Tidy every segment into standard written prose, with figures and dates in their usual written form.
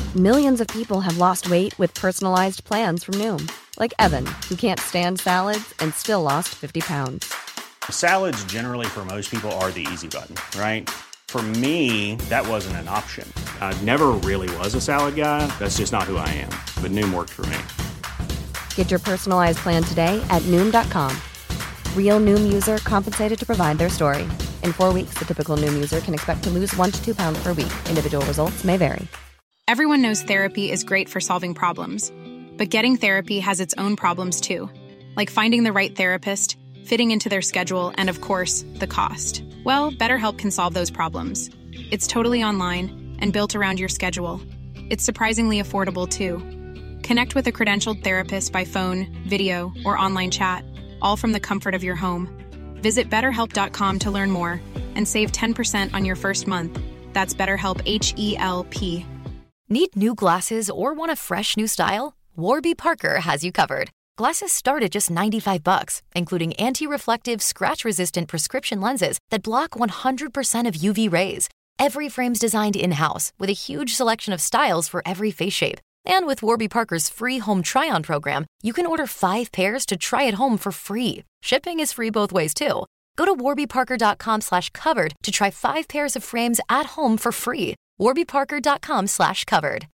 Millions of people have lost weight with personalized plans from Noom. Like Evan, who can't stand salads and still lost 50 pounds. Salads generally for most people are the easy button, right? For me, that wasn't an option. I never really was a salad guy. That's just not who I am. But Noom worked for me. Get your personalized plan today at Noom.com. Real Noom user compensated to provide their story. In 4 weeks, the typical Noom user can expect to lose 1 to 2 pounds per week. Individual results may vary. Everyone knows therapy is great for solving problems. But getting therapy has its own problems too. Like finding the right therapist, fitting into their schedule, and of course, the cost. Well, BetterHelp can solve those problems. It's totally online and built around your schedule. It's surprisingly affordable too. Connect with a credentialed therapist by phone, video, or online chat, all from the comfort of your home. Visit BetterHelp.com to learn more and save 10% on your first month. That's BetterHelp, H-E-L-P. Need new glasses or want a fresh new style? Warby Parker has you covered. Glasses start at just $95, including anti-reflective, scratch-resistant prescription lenses that block 100% of UV rays. Every frame's designed in-house with a huge selection of styles for every face shape. And with Warby Parker's free home try-on program, you can order 5 pairs to try at home for free. Shipping is free both ways, too. Go to warbyparker.com/covered to try 5 pairs of frames at home for free. warbyparker.com/covered.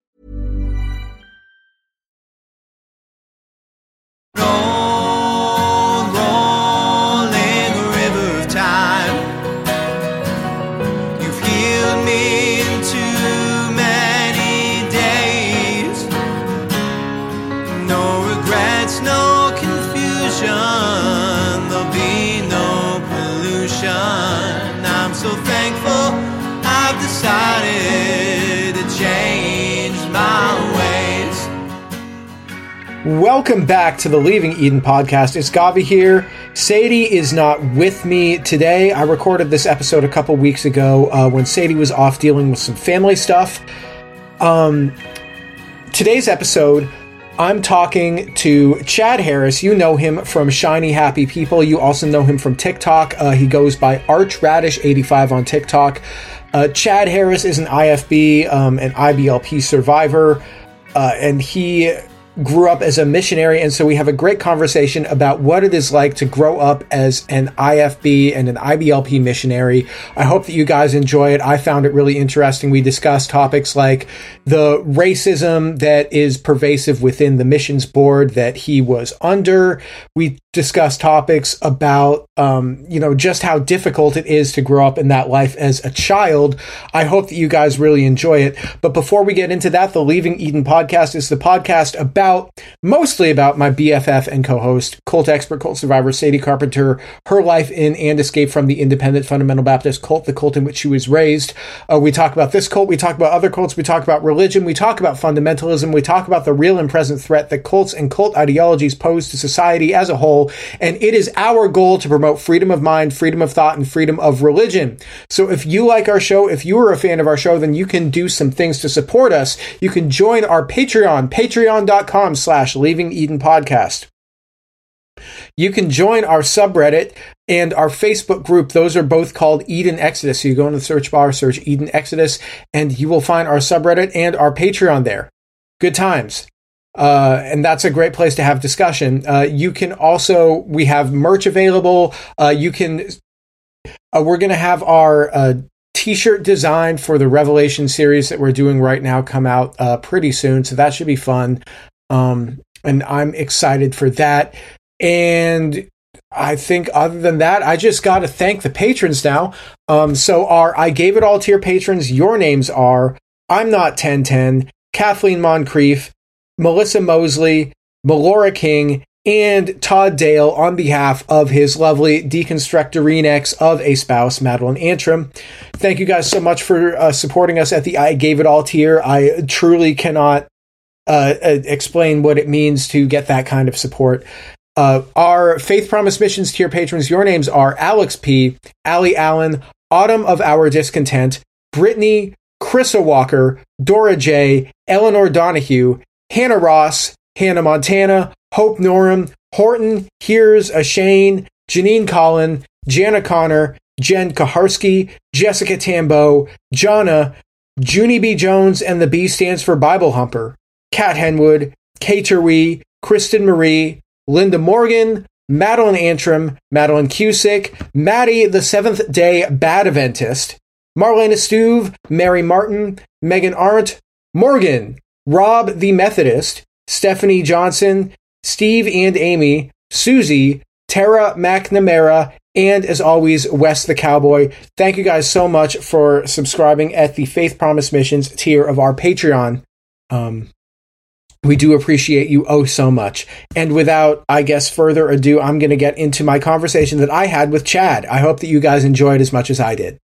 Rolling river of time, you've healed me in too many days. No regrets, no confusion, there'll be no pollution. I'm so thankful I've decided to change my ways. Welcome back to the Leaving Eden podcast. It's Gavi here. Sadie is not with me today. I recorded this episode a couple weeks ago when Sadie was off dealing with some family stuff. Today's episode, I'm talking to Chad Harris. You know him from Shiny Happy People. You also know him from TikTok. He goes by ArchRadish85 on TikTok. Chad Harris is an IFB, an IBLP survivor, and he grew up as a missionary, and so we have a great conversation about what it is like to grow up as an IFB and an IBLP missionary. I hope that you guys enjoy it. I found it really interesting. We discussed topics like the racism that is pervasive within the missions board that he was under. We discussed topics about, just how difficult it is to grow up in that life as a child. I hope that you guys really enjoy it. But before we get into that, the Leaving Eden podcast is the podcast mostly about my BFF and co-host, cult expert, cult survivor, Sadie Carpenter, her life in and escape from the independent fundamental Baptist cult, the cult in which she was raised. We talk about this cult, we talk about other cults, we talk about religion, we talk about fundamentalism, we talk about the real and present threat that cults and cult ideologies pose to society as a whole, and it is our goal to promote freedom of mind, freedom of thought, and freedom of religion. So if you like our show, if you are a fan of our show, then you can do some things to support us. You can join our Patreon, patreon.com/Leaving Eden podcast. You can join our subreddit and our Facebook group. Those are both called Eden Exodus. So you go in the search bar, search Eden Exodus, and you will find our subreddit and our Patreon there. Good times. And that's a great place to have discussion. You can also, we have merch available. We're going to have our t-shirt design for the Revelation series that we're doing right now come out pretty soon. So that should be fun. And I'm excited for that. And I think other than that, I just got to thank the patrons now. So I gave it all to your patrons. Your names are I'm Not 1010, Kathleen Moncrief, Melissa Mosley, Melora King, and Todd Dale on behalf of his lovely deconstructorine ex of a spouse, Madeline Antrim. Thank you guys so much for supporting us at the I Gave It All tier. I truly cannot explain what it means to get that kind of support. Our Faith Promise Missions tier patrons, your names are Alex P., Allie Allen, Autumn of Our Discontent, Brittany, Krista Walker, Dora J., Eleanor Donahue, Hannah Ross, Hannah Montana, Hope Norum, Horton, Here's a Shane, Janine Collin, Jana Connor, Jen Kaharski, Jessica Tambo, Jonna, Junie B. Jones, and the B stands for Bible Humper, Kat Henwood, Kay Terwee, Kristen Marie, Linda Morgan, Madeline Antrim, Madeline Cusick, Maddie the Seventh Day Bad Adventist, Marlena Stuve, Mary Martin, Megan Arndt, Morgan, Rob the Methodist, Stephanie Johnson, Steve and Amy, Susie, Tara McNamara, and as always, Wes the Cowboy. Thank you guys so much for subscribing at the Faith Promise Missions tier of our Patreon. We do appreciate you oh so much. And without, I guess, further ado, I'm going to get into my conversation that I had with Chad. I hope that you guys enjoyed as much as I did.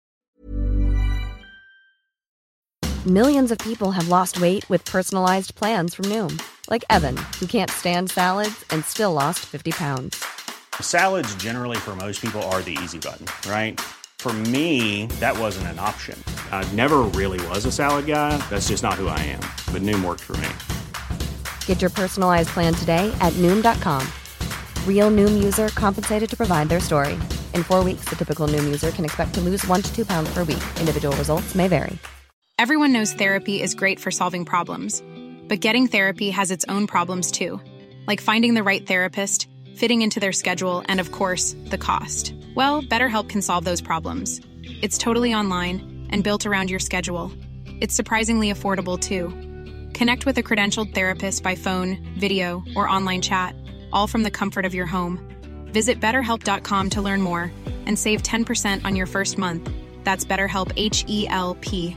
Millions of people have lost weight with personalized plans from Noom. Like Evan, who can't stand salads and still lost 50 pounds. Salads generally for most people are the easy button, right? For me, that wasn't an option. I never really was a salad guy. That's just not who I am. But Noom worked for me. Get your personalized plan today at Noom.com. Real Noom user compensated to provide their story. In 4 weeks, the typical Noom user can expect to lose 1 to 2 pounds per week. Individual results may vary. Everyone knows therapy is great for solving problems. But getting therapy has its own problems too. Like finding the right therapist, fitting into their schedule, and of course, the cost. Well, BetterHelp can solve those problems. It's totally online and built around your schedule. It's surprisingly affordable too. Connect with a credentialed therapist by phone, video, or online chat, all from the comfort of your home. Visit BetterHelp.com to learn more and save 10% on your first month. That's BetterHelp, H-E-L-P.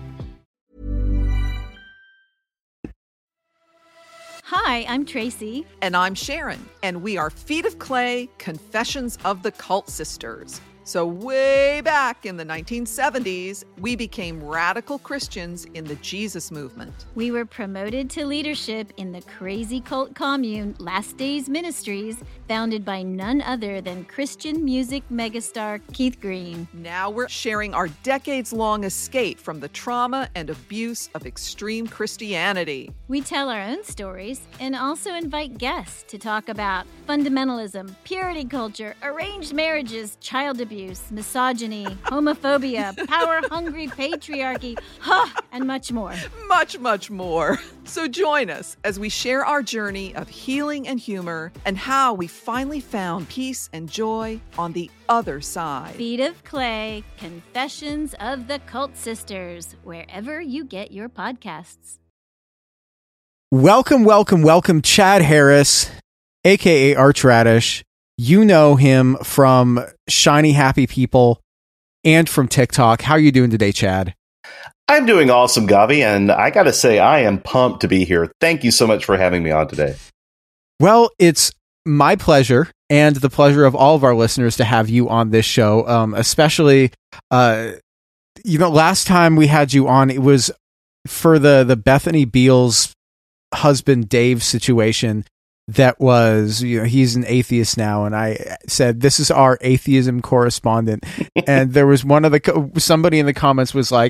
Hi, I'm Tracy. And I'm Sharon, and we are Feet of Clay, Confessions of the Cult Sisters. So way back in the 1970s, we became radical Christians in the Jesus movement. We were promoted to leadership in the crazy cult commune Last Days Ministries, founded by none other than Christian music megastar Keith Green. Now we're sharing our decades-long escape from the trauma and abuse of extreme Christianity. We tell our own stories and also invite guests to talk about fundamentalism, purity culture, arranged marriages, child abuse, misogyny, homophobia, power-hungry patriarchy, and much more. Much, much more. So join us as we share our journey of healing and humor and how we finally found peace and joy on the other side. Feet of Clay, Confessions of the Cult Sisters, wherever you get your podcasts. Welcome, Chad Harris, a.k.a. Archradish. You know him from Shiny Happy People and from TikTok. How are you doing today, Chad? I'm doing awesome, Gavi, and I gotta say, I am pumped to be here. Thank you so much for having me on today. Well, it's my pleasure and the pleasure of all of our listeners to have you on this show, especially, last time we had you on, it was for the Bethany Beals husband Dave situation. That was, he's an atheist now, and I said, this is our atheism correspondent. And there was somebody in the comments was like,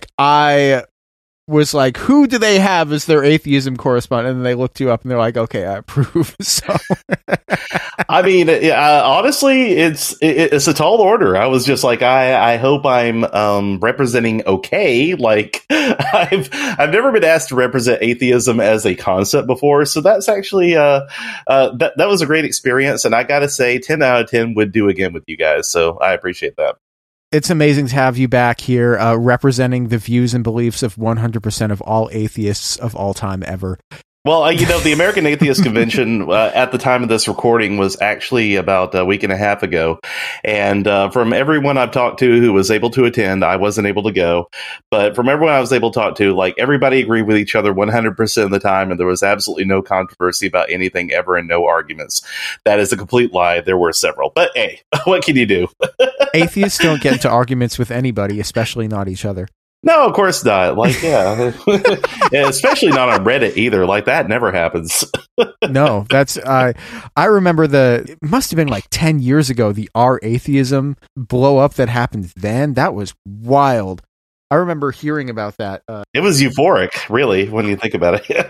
who do they have as their atheism correspondent? And then they looked you up and they're like, okay, I approve. So, I mean, honestly, it's a tall order. I was just like, I hope I'm representing okay. Like, I've never been asked to represent atheism as a concept before, so that's actually that was a great experience. And I gotta say, 10 out of 10 would do again with you guys. So I appreciate that. It's amazing to have you back here representing the views and beliefs of 100% of all atheists of all time ever. Well, the American Atheist Convention at the time of this recording was actually about a week and a half ago. And from everyone I've talked to who was able to attend, I wasn't able to go. But from everyone I was able to talk to, like, everybody agreed with each other 100% of the time. And there was absolutely no controversy about anything ever and no arguments. That is a complete lie. There were several. But hey, what can you do? Atheists don't get into arguments with anybody, especially not each other. No, of course not. Like, yeah. Yeah, especially not on Reddit either. Like, that never happens. No, that's I remember it must have been like 10 years ago, the R atheism blow up that happened then. That was wild. I remember hearing about that. It was euphoric, really, when you think about it.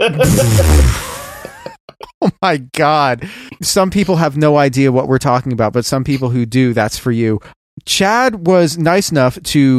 Oh my God. Some people have no idea what we're talking about, but some people who do, that's for you. Chad was nice enough to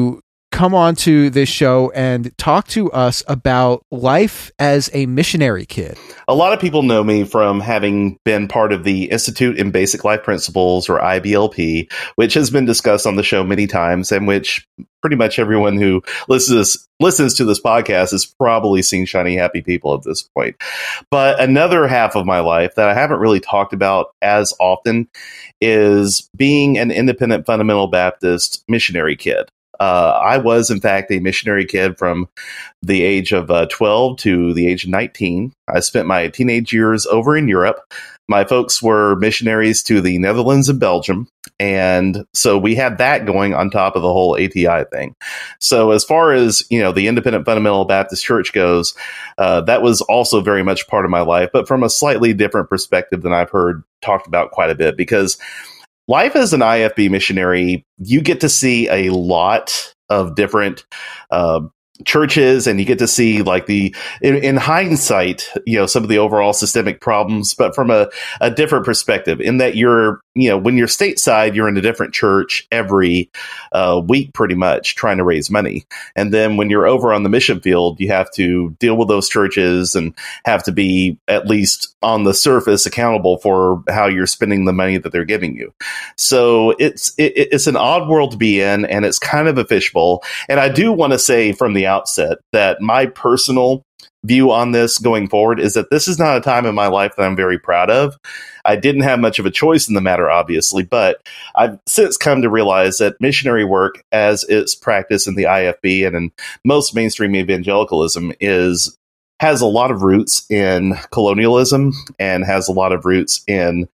come on to this show and talk to us about life as a missionary kid. A lot of people know me from having been part of the Institute in Basic Life Principles, or IBLP, which has been discussed on the show many times, and which pretty much everyone who listens to this podcast has probably seen Shiny Happy People at this point. But another half of my life that I haven't really talked about as often is being an independent fundamental Baptist missionary kid. I was, in fact, a missionary kid from the age of 12 to the age of 19. I spent my teenage years over in Europe. My folks were missionaries to the Netherlands and Belgium. And so we had that going on top of the whole ATI thing. So as far as, the Independent Fundamental Baptist Church goes, that was also very much part of my life, but from a slightly different perspective than I've heard talked about quite a bit, because life as an IFB missionary, you get to see a lot of different churches, and you get to see, like, in hindsight, some of the overall systemic problems, but from a different perspective, in that when you're stateside, you're in a different church every week, pretty much trying to raise money. And then when you're over on the mission field, you have to deal with those churches and have to be, at least on the surface, accountable for how you're spending the money that they're giving you. So it's an odd world to be in, and it's kind of a fishbowl. And I do want to say from the outset that my personal view on this going forward is that this is not a time in my life that I'm very proud of. I didn't have much of a choice in the matter, obviously, but I've since come to realize that missionary work, as it's practiced in the IFB and in most mainstream evangelicalism, has a lot of roots in colonialism and has a lot of roots in,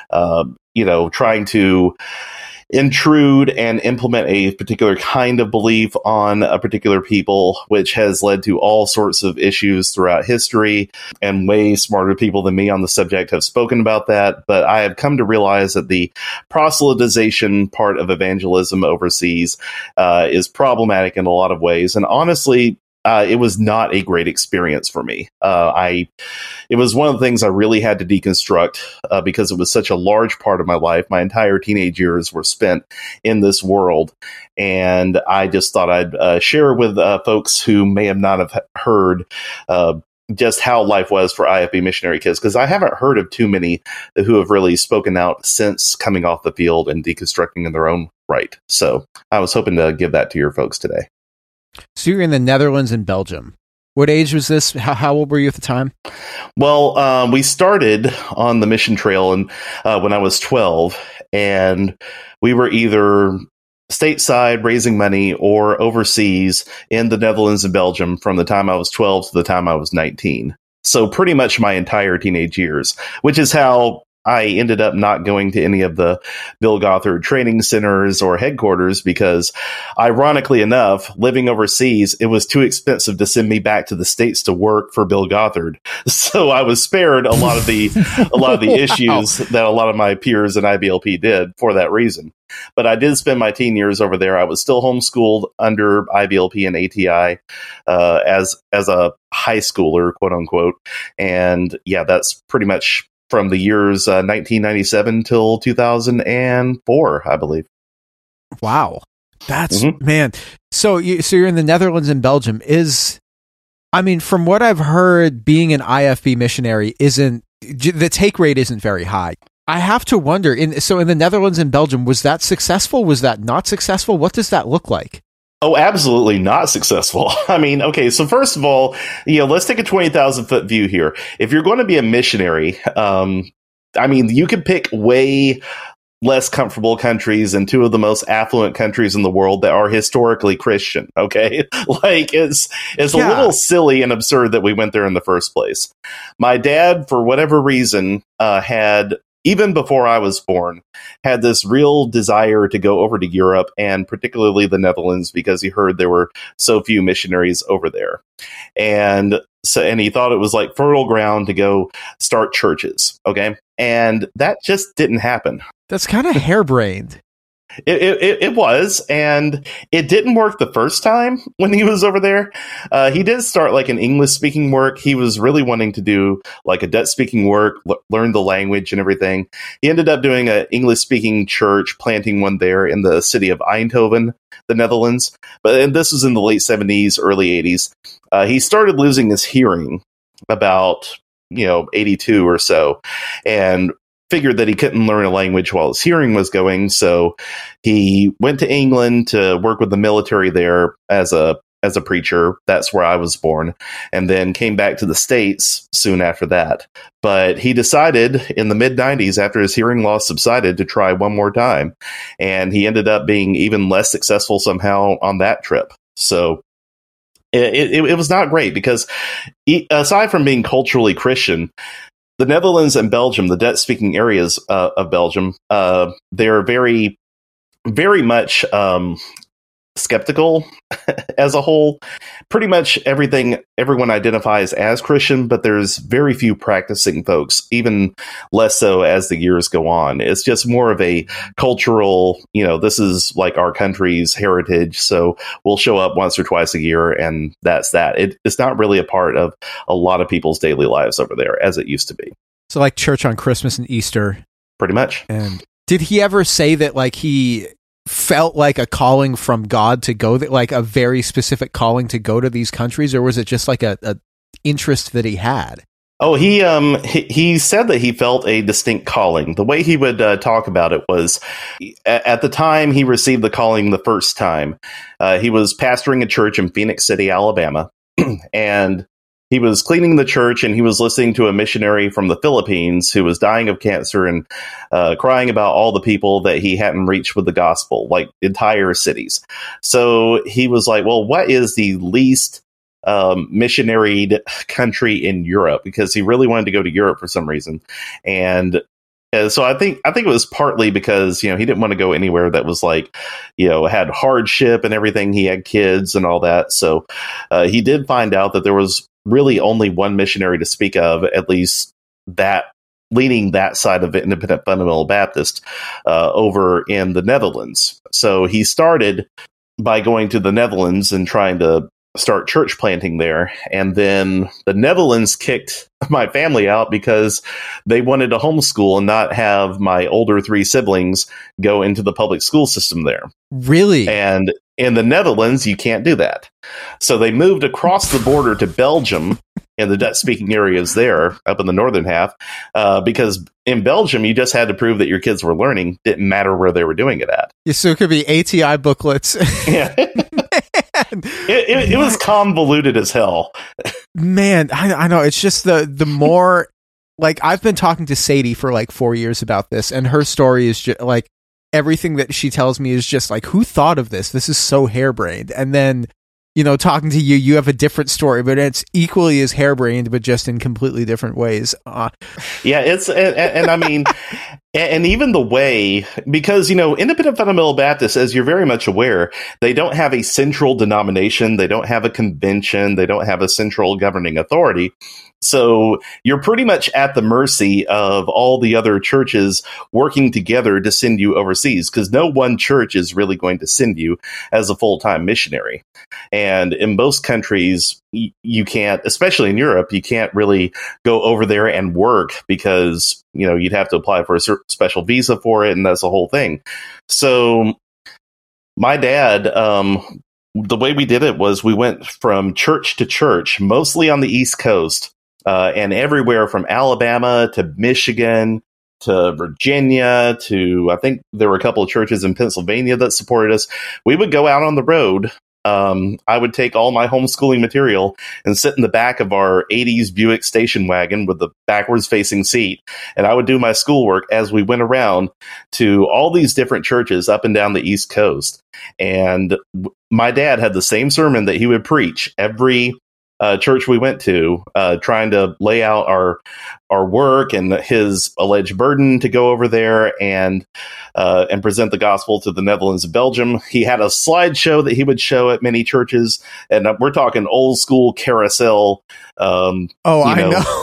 trying to intrude and implement a particular kind of belief on a particular people, which has led to all sorts of issues throughout history. And way smarter people than me on the subject have spoken about that. But I have come to realize that the proselytization part of evangelism overseas is problematic in a lot of ways. And honestly, it was not a great experience for me. It was one of the things I really had to deconstruct because it was such a large part of my life. My entire teenage years were spent in this world. And I just thought I'd share with folks who may have not have heard just how life was for IFB missionary kids, because I haven't heard of too many who have really spoken out since coming off the field and deconstructing in their own right. So I was hoping to give that to your folks today. So you're in the Netherlands and Belgium. What age was this? How old were you at the time? Well, we started on the mission trail when I was 12, and we were either stateside raising money or overseas in the Netherlands and Belgium from the time I was 12 to the time I was 19. So pretty much my entire teenage years, which is how I ended up not going to any of the Bill Gothard training centers or headquarters because, ironically enough, living overseas, it was too expensive to send me back to the States to work for Bill Gothard. So I was spared a lot of the wow. issues that a lot of my peers in IBLP did for that reason. But I did spend my teen years over there. I was still homeschooled under IBLP and ATI as a high schooler, quote unquote. And yeah, that's pretty much from the years 1997 till 2004, I believe. Wow. That's, man. So you're in the Netherlands and Belgium. From what I've heard, being an IFB missionary the take rate isn't very high. I have to wonder, in the Netherlands and Belgium, was that successful? Was that not successful? What does that look like? Oh, absolutely not successful. Okay, so first of all, let's take a 20,000 foot view here. If you're going to be a missionary, you could pick way less comfortable countries and two of the most affluent countries in the world that are historically Christian. Okay, it's a little silly and absurd that we went there in the first place. My dad, for whatever reason, had, even before I was born, had this real desire to go over to Europe and particularly the Netherlands because he heard there were so few missionaries over there. And he thought it was like fertile ground to go start churches. Okay. And that just didn't happen. That's kind of harebrained. It was, and it didn't work the first time when he was over there. He did start like an English speaking work. He was really wanting to do like a Dutch speaking work, learn the language and everything. He ended up doing an English speaking church, planting one there in the city of Eindhoven, the Netherlands. But this was in the late 70s, early 80s. He started losing his hearing about 82 or so, and figured that he couldn't learn a language while his hearing was going, so he went to England to work with the military there as a preacher. That's where I was born, and then came back to the States soon after that. But he decided in the mid-90s, after his hearing loss subsided, to try one more time, and he ended up being even less successful somehow on that trip. So it was not great, because aside from being culturally Christian, the Netherlands and Belgium, the Dutch-speaking areas of Belgium, they're very, very much skeptical as a whole. Pretty much everyone identifies as Christian, but there's very few practicing folks, even less so as the years go on. It's just more of a cultural, this is like our country's heritage, so we'll show up once or twice a year, and that's that. It's not really a part of a lot of people's daily lives over there, as it used to be. So like church on Christmas and Easter. Pretty much. And did he ever say that like he felt like a calling from God to go there, like a very specific calling to go to these countries, or was it just like a interest that he had? Oh, he said that he felt a distinct calling. The way he would talk about it was, at the time he received the calling the first time, he was pastoring a church in Phoenix City, Alabama, and he was cleaning the church, and he was listening to a missionary from the Philippines who was dying of cancer and crying about all the people that he hadn't reached with the gospel, like entire cities. So he was like, well, what is the least missionaried country in Europe? Because he really wanted to go to Europe for some reason. And so I think it was partly because, he didn't want to go anywhere that was like, had hardship and everything. He had kids and all that. So he did find out that there was really only one missionary to speak of, at least that leading that side of Independent Fundamental Baptist over in the Netherlands. So he started by going to the Netherlands and trying to start church planting there. And then the Netherlands kicked my family out because they wanted to homeschool and not have my older three siblings go into the public school system there. Really? And in the Netherlands, you can't do that. So they moved across the border to Belgium in the Dutch-speaking areas there, up in the northern half, because in Belgium, you just had to prove that your kids were learning. Didn't matter where they were doing it at. Yeah, so it could be ATI booklets. Yeah. It was convoluted as hell. Man, I know. It's just the more, like, I've been talking to Sadie for like 4 years about this, and her story is just like, everything that she tells me is just like, who thought of this? This is so harebrained. And then, talking to you, you have a different story, but it's equally as harebrained, but just in completely different ways. Yeah, it's, and I mean, and even the way, because, Independent Fundamental Baptists, as you're very much aware, they don't have a central denomination. They don't have a convention. They don't have a central governing authority. So you're pretty much at the mercy of all the other churches working together to send you overseas, because no one church is really going to send you as a full-time missionary. And in most countries, you can't, especially in Europe, you can't really go over there and work because, you'd have to apply for a special visa for it, and that's the whole thing. So my dad, the way we did it was we went from church to church, mostly on the East Coast. And everywhere from Alabama to Michigan to Virginia to, I think there were a couple of churches in Pennsylvania that supported us. We would go out on the road. I would take all my homeschooling material and sit in the back of our 80s Buick station wagon with the backwards facing seat. And I would do my schoolwork as we went around to all these different churches up and down the East Coast. And my dad had the same sermon that he would preach every church we went to, trying to lay out our work and his alleged burden to go over there and present the gospel to the Netherlands and Belgium. He had a slideshow that he would show at many churches, and we're talking old school carousel. I know.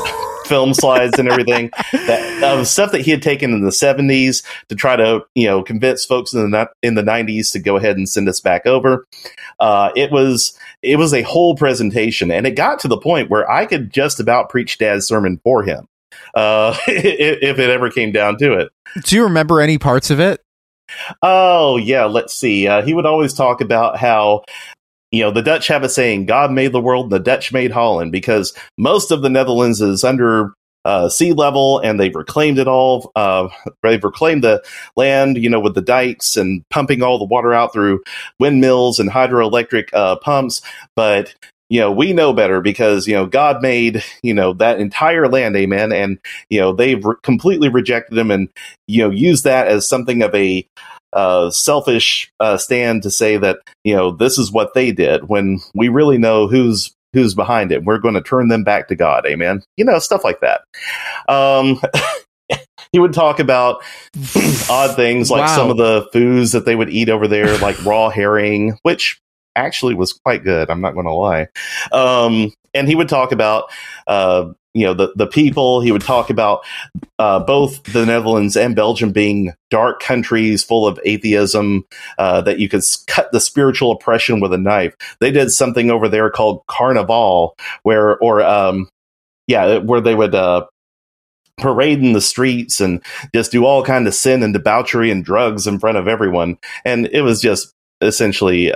film slides and everything, that stuff that he had taken in the 70s to try to, convince folks in the 90s to go ahead and send us back over. It was a whole presentation, and it got to the point where I could just about preach Dad's sermon for him, if it ever came down to it. Do you remember any parts of it? Oh, yeah. Let's see. He would always talk about how, the Dutch have a saying, God made the world and the Dutch made Holland, because most of the Netherlands is under sea level, and they've reclaimed it all. They've reclaimed the land, with the dikes and pumping all the water out through windmills and hydroelectric pumps. But we know better, because, God made, that entire land, amen. And, they've completely rejected him and, used that as something of a selfish stand to say that, this is what they did, when we really know who's behind it. We're going to turn them back to God, amen. Stuff like that. He would talk about odd things like some of the foods that they would eat over there, like raw herring, which actually was quite good, I'm not going to lie. And he would talk about the people. He would talk about both the Netherlands and Belgium being dark countries full of atheism, that you could cut the spiritual oppression with a knife. They did something over there called Carnival, where they would parade in the streets and just do all kind of sin and debauchery and drugs in front of everyone. And it was just essentially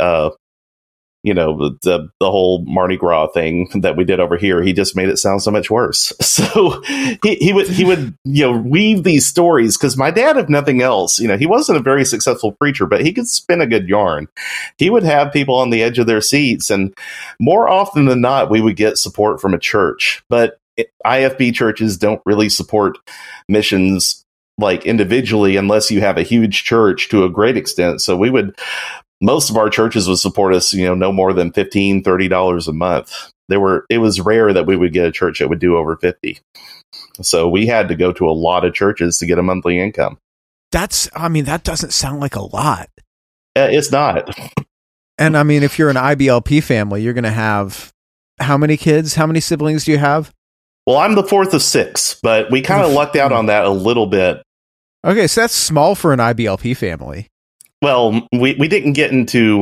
the whole Mardi Gras thing that we did over here. He just made it sound so much worse. So he would weave these stories, because my dad, if nothing else, he wasn't a very successful preacher, but he could spin a good yarn. He would have people on the edge of their seats, and more often than not, we would get support from a church. But IFB churches don't really support missions like individually, unless you have a huge church to a great extent. So most of our churches would support us, no more than $15, $30 a month. It was rare that we would get a church that would do over 50. So we had to go to a lot of churches to get a monthly income. That doesn't sound like a lot. It's not. And if you're an IBLP family, you're going to have how many kids? How many siblings do you have? Well, I'm the fourth of six, but we kind of lucked out on that a little bit. Okay, so that's small for an IBLP family. Well, we didn't get into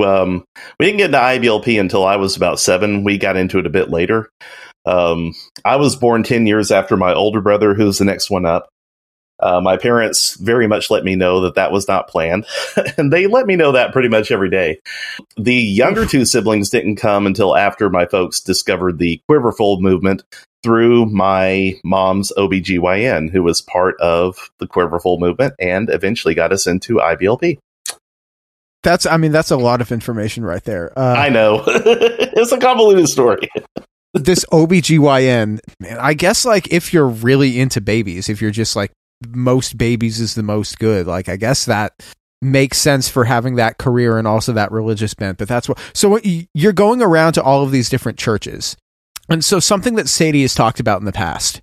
IBLP until I was about 7. We got into it a bit later. I was born 10 years after my older brother, who's the next one up. My parents very much let me know that was not planned, and they let me know that pretty much every day. The younger two siblings didn't come until after my folks discovered the Quiverfold movement through my mom's OBGYN, who was part of the Quiverfold movement and eventually got us into IBLP. That's a lot of information right there. I know. It's a convoluted story. This OBGYN, man, I guess if you're really into babies, if you're just most babies is the most good, I guess that makes sense for having that career and also that religious bent. But so you're going around to all of these different churches. And so something that Sadie has talked about in the past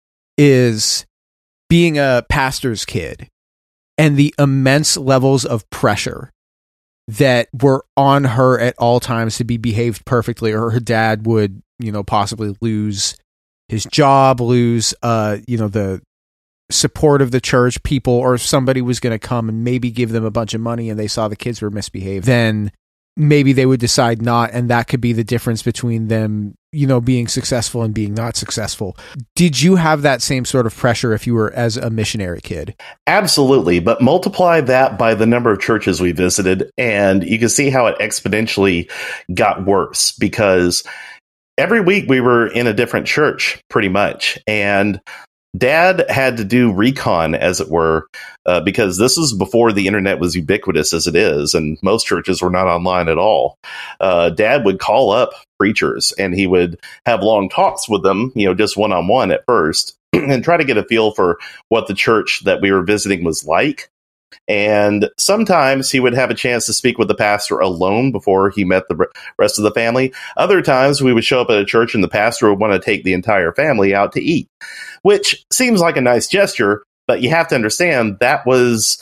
is being a pastor's kid and the immense levels of pressure that were on her at all times to be behaved perfectly, or her dad would, possibly lose his job, lose, the support of the church people, or somebody was going to come and maybe give them a bunch of money and they saw the kids were misbehaved, then maybe they would decide not. And that could be the difference between them, being successful and being not successful. Did you have that same sort of pressure if you were as a missionary kid? Absolutely. But multiply that by the number of churches we visited, and you can see how it exponentially got worse, because every week we were in a different church pretty much. And Dad had to do recon, as it were, because this was before the internet was ubiquitous as it is, and most churches were not online at all. Dad would call up preachers, and he would have long talks with them, just one-on-one at first, and try to get a feel for what the church that we were visiting was like. And sometimes he would have a chance to speak with the pastor alone before he met the rest of the family. Other times we would show up at a church and the pastor would want to take the entire family out to eat, which seems like a nice gesture, but you have to understand that was,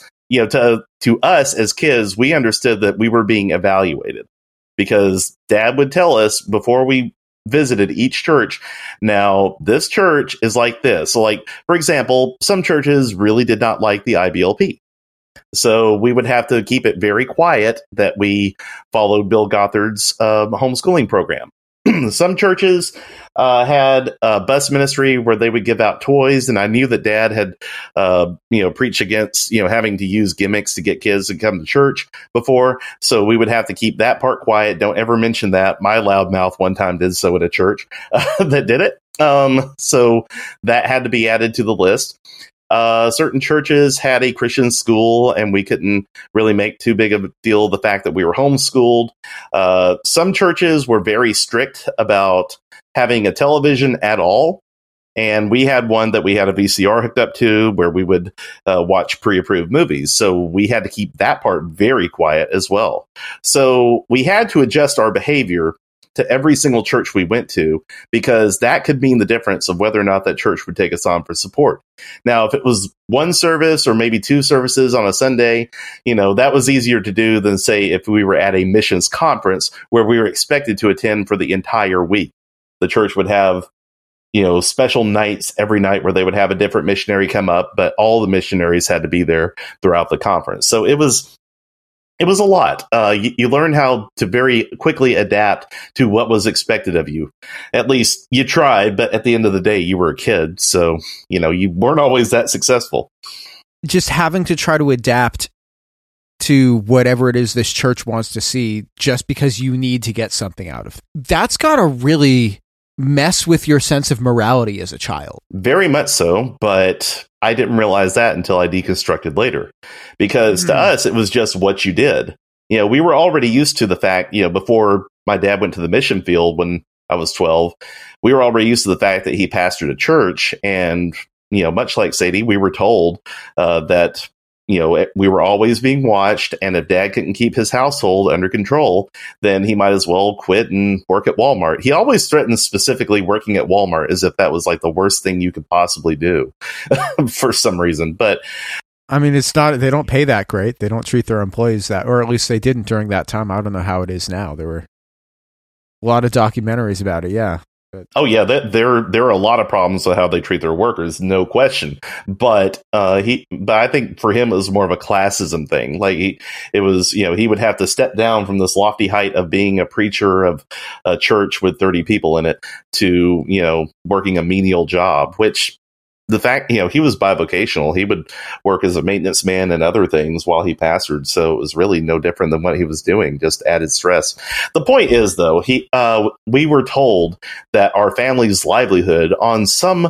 to us as kids, we understood that we were being evaluated, because Dad would tell us before we visited each church. Now, this church is like this. So, like, for example, some churches really did not like the IBLP. So we would have to keep it very quiet that we followed Bill Gothard's homeschooling program. Some churches had a bus ministry where they would give out toys, and I knew that Dad had, preached against, having to use gimmicks to get kids to come to church before. So we would have to keep that part quiet. Don't ever mention that. My loudmouth one time did so at a church that did it. So that had to be added to the list. Certain churches had a Christian school, and we couldn't really make too big of a deal of the fact that we were homeschooled. Some churches were very strict about having a television at all. And we had one that we had a VCR hooked up to where we would watch pre-approved movies. So we had to keep that part very quiet as well. So we had to adjust our behavior to every single church we went to, because that could mean the difference of whether or not that church would take us on for support. Now, if it was one service or maybe two services on a Sunday, that was easier to do than, say, if we were at a missions conference where we were expected to attend for the entire week. The church would have, special nights every night where they would have a different missionary come up, but all the missionaries had to be there throughout the conference. So it was a lot. You learn how to very quickly adapt to what was expected of you. At least you tried, but at the end of the day, you were a kid. So, you weren't always that successful. Just having to try to adapt to whatever it is this church wants to see just because you need to get something out of it. That's got to really mess with your sense of morality as a child. Very much so, but I didn't realize that until I deconstructed later, because to us, it was just what you did. We were already used to the fact, before my dad went to the mission field when I was 12, we were already used to the fact that he pastored a church. And, much like Sadie, we were told that, we were always being watched. And if Dad couldn't keep his household under control, then he might as well quit and work at Walmart. He always threatened specifically working at Walmart as if that was like the worst thing you could possibly do for some reason. But I mean, it's not, they don't pay that great. They don't treat their employees that, or at least they didn't during that time. I don't know how it is now. There were a lot of documentaries about it. Yeah. Oh yeah, there are a lot of problems with how they treat their workers, no question. But I think for him it was more of a classism thing. Like it was, he would have to step down from this lofty height of being a preacher of a church with 30 people in it to, working a menial job, which the fact, he was bivocational. He would work as a maintenance man and other things while he pastored. So it was really no different than what he was doing, just added stress. The point is, though, we were told that our family's livelihood on some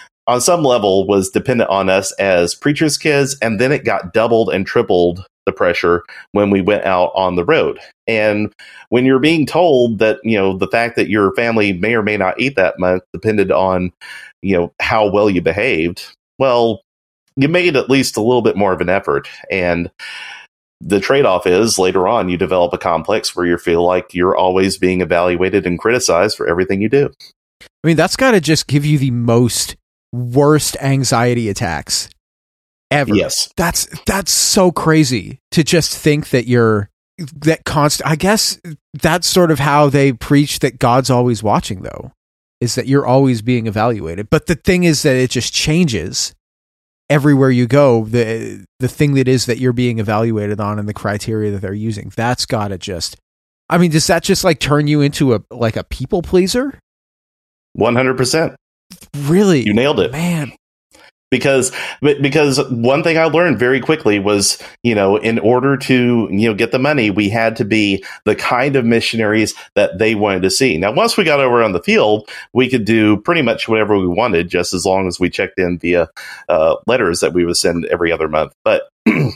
level was dependent on us as preachers' kids. And then it got doubled and tripled the pressure when we went out on the road. And when you're being told that, the fact that your family may or may not eat that month depended on, how well you behaved, well, you made at least a little bit more of an effort. And the trade-off is later on, you develop a complex where you feel like you're always being evaluated and criticized for everything you do. I mean, that's got to just give you the worst anxiety attacks ever. Yes. That's so crazy to just think that I guess that's sort of how they preach that God's always watching, though, is that you're always being evaluated. But the thing is that it just changes everywhere you go. The thing that is that you're being evaluated on and the criteria that they're using, that's got to just, I mean, does that just like turn you into a people pleaser? 100%. Really? You nailed it, man. Because one thing I learned very quickly was, in order to, get the money, we had to be the kind of missionaries that they wanted to see. Now, once we got over on the field, we could do pretty much whatever we wanted, just as long as we checked in via letters that we would send every other month. But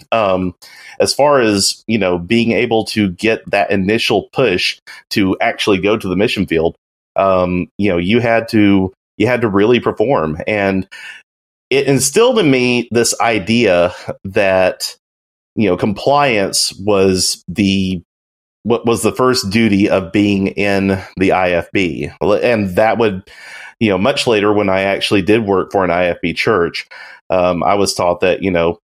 as far as, being able to get that initial push to actually go to the mission field, you had to really perform. And it instilled in me this idea that, compliance was what was the first duty of being in the IFB. And that would, much later when I actually did work for an IFB church, I was taught that,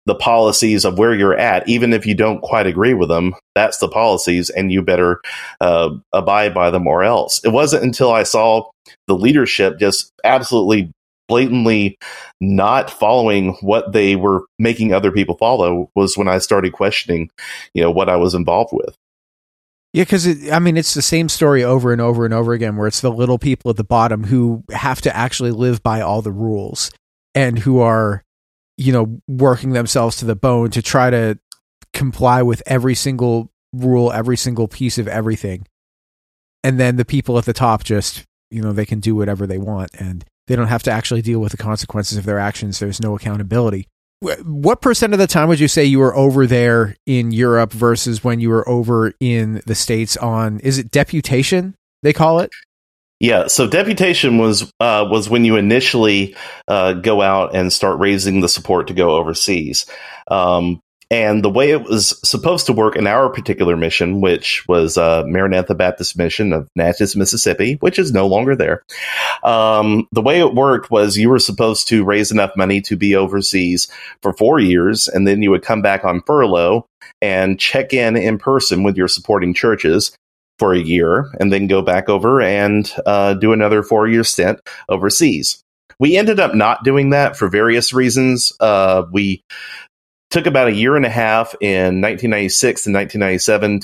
the policies of where you're at, even if you don't quite agree with them. That's the policies, and you better abide by them or else. It wasn't until I saw the leadership just absolutely blatantly not following what they were making other people follow was when I started questioning, what I was involved with. Yeah, because it's the same story over and over and over again, where it's the little people at the bottom who have to actually live by all the rules and who are, working themselves to the bone to try to comply with every single rule, every single piece of everything. And then the people at the top just, they can do whatever they want and they don't have to actually deal with the consequences of their actions. There's no accountability. What percent of the time would you say you were over there in Europe versus when you were over in the States on, is it deputation, they call it? Yeah, so deputation was when you initially go out and start raising the support to go overseas. And the way it was supposed to work in our particular mission, which was Maranatha Baptist Mission of Natchez, Mississippi, which is no longer there. The way it worked was you were supposed to raise enough money to be overseas for 4 years, and then you would come back on furlough and check in person with your supporting churches for a year, and then go back over and do another 4-year stint overseas. We ended up not doing that for various reasons. We took about a year and a half in 1996 and 1997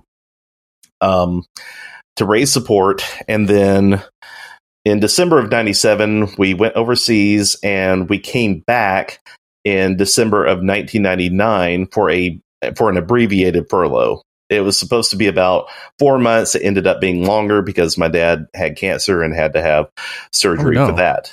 to raise support, and then in December of 97 we went overseas, and we came back in December of 1999 for an abbreviated furlough. It was supposed to be about 4 months. It ended up being longer because my dad had cancer and had to have surgery for that.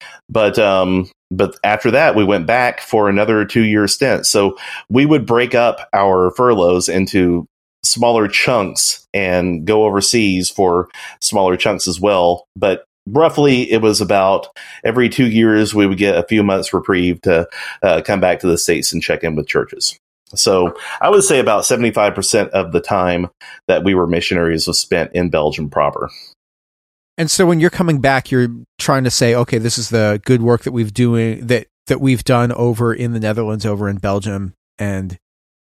But after that, we went back for another 2-year stint. So we would break up our furloughs into smaller chunks and go overseas for smaller chunks as well. But roughly, it was about every 2 years we would get a few months reprieve to come back to the States and check in with churches. So I would say about 75% of the time that we were missionaries was spent in Belgium proper. And so when you're coming back, you're trying to say, okay, this is the good work that we've done over in the Netherlands, over in Belgium, and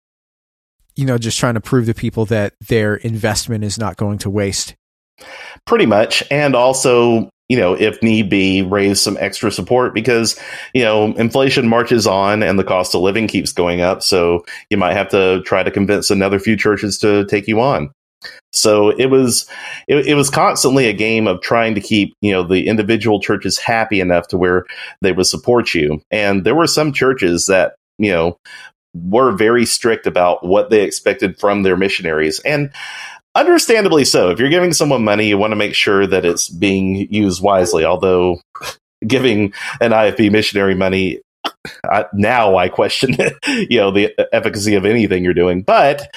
just trying to prove to people that their investment is not going to waste. Pretty much. And also, if need be, raise some extra support because, inflation marches on and the cost of living keeps going up. So you might have to try to convince another few churches to take you on. So it was constantly a game of trying to keep, the individual churches happy enough to where they would support you. And there were some churches that, were very strict about what they expected from their missionaries. And understandably so. If you're giving someone money, you want to make sure that it's being used wisely. Although giving an IFB missionary money, now I question, the efficacy of anything you're doing. But,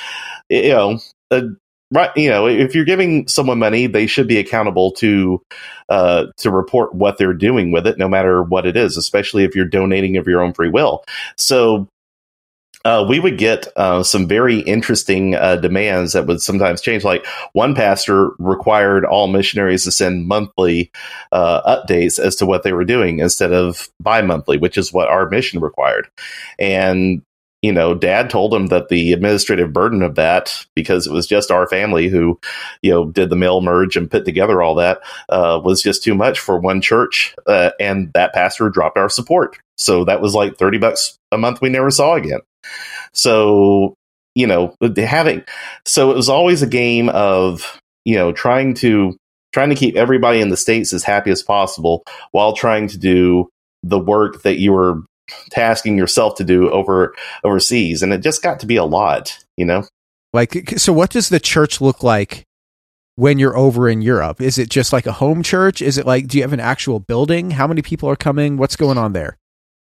right, if you're giving someone money, they should be accountable to report what they're doing with it, no matter what it is, especially if you're donating of your own free will. So we would get some very interesting demands that would sometimes change. Like one pastor required all missionaries to send monthly updates as to what they were doing instead of bi-monthly, which is what our mission required. And Dad told him that the administrative burden of that, because it was just our family who, did the mail merge and put together all that, was just too much for one church. And that pastor dropped our support. So that was like $30 a month we never saw again. So, so it was always a game of, trying to keep everybody in the States as happy as possible while trying to do the work that you were tasking yourself to do overseas. And it just got to be a lot, Like, so what does the church look like when you're over in Europe? Is it just like a home church? Is it like, do you have an actual building? How many people are coming? What's going on there?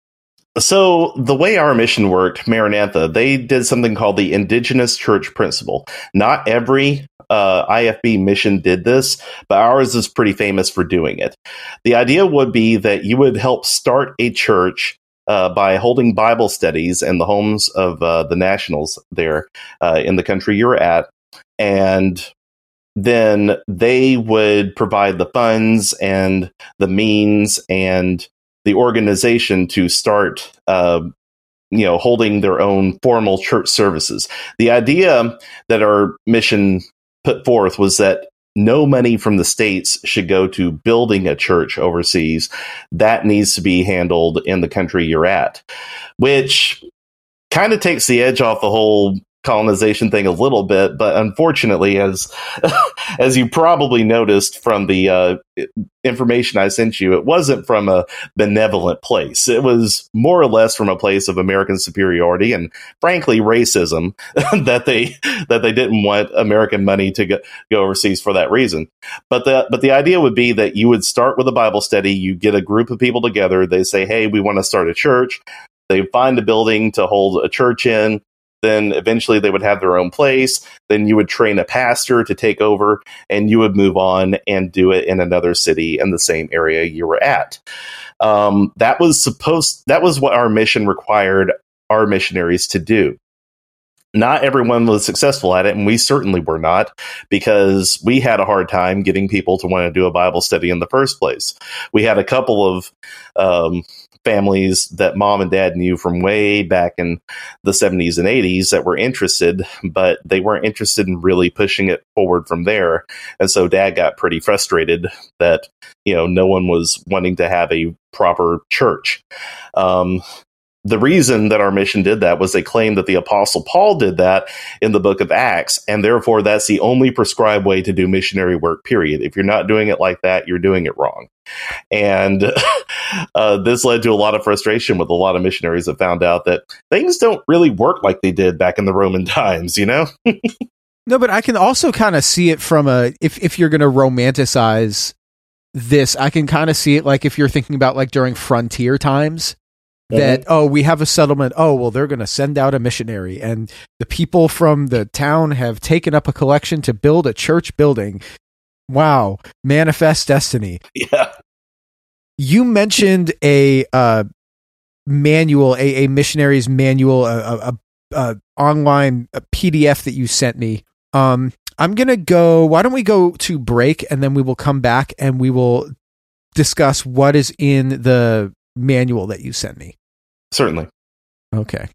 So the way our mission worked, Maranatha, they did something called the Indigenous Church Principle. Not every IFB mission did this, but ours is pretty famous for doing it. The idea would be that you would help start a church by holding Bible studies in the homes of the nationals there in the country you're at. And then they would provide the funds and the means and the organization to start holding their own formal church services. The idea that our mission put forth was that no money from the states should go to building a church overseas. That needs to be handled in the country you're at, which kind of takes the edge off the whole colonization thing a little bit. But unfortunately, as you probably noticed from the information I sent you, it wasn't from a benevolent place. It was more or less from a place of American superiority and, frankly, racism that they didn't want American money to go overseas for that reason. But the idea would be that you would start with a Bible study. You get a group of people together. They say, hey, we want to start a church. They find a building to hold a church in. Then eventually they would have their own place. Then you would train a pastor to take over, and you would move on and do it in another city in the same area you were at. That was what our mission required our missionaries to do. Not everyone was successful at it, and we certainly were not, because we had a hard time getting people to want to do a Bible study in the first place. We had a couple of families that mom and dad knew from way back in the 70s and 80s that were interested, but they weren't interested in really pushing it forward from there. And so dad got pretty frustrated that, no one was wanting to have a proper church. The reason that our mission did that was they claimed that the Apostle Paul did that in the book of Acts, and therefore that's the only prescribed way to do missionary work, period. If you're not doing it like that, you're doing it wrong. And this led to a lot of frustration with a lot of missionaries that found out that things don't really work like they did back in the Roman times, No, but I can also kind of see it from if you're going to romanticize this, I can kind of see it like if you're thinking about like during frontier times. That, we have a settlement. Oh, well, they're going to send out a missionary, and the people from the town have taken up a collection to build a church building. Wow. Manifest destiny. Yeah. You mentioned a manual, a missionary's manual, a online PDF that you sent me. I'm going to go, why don't we go to break, and then we will come back and we will discuss what is in the manual that you sent me. Certainly. Okay.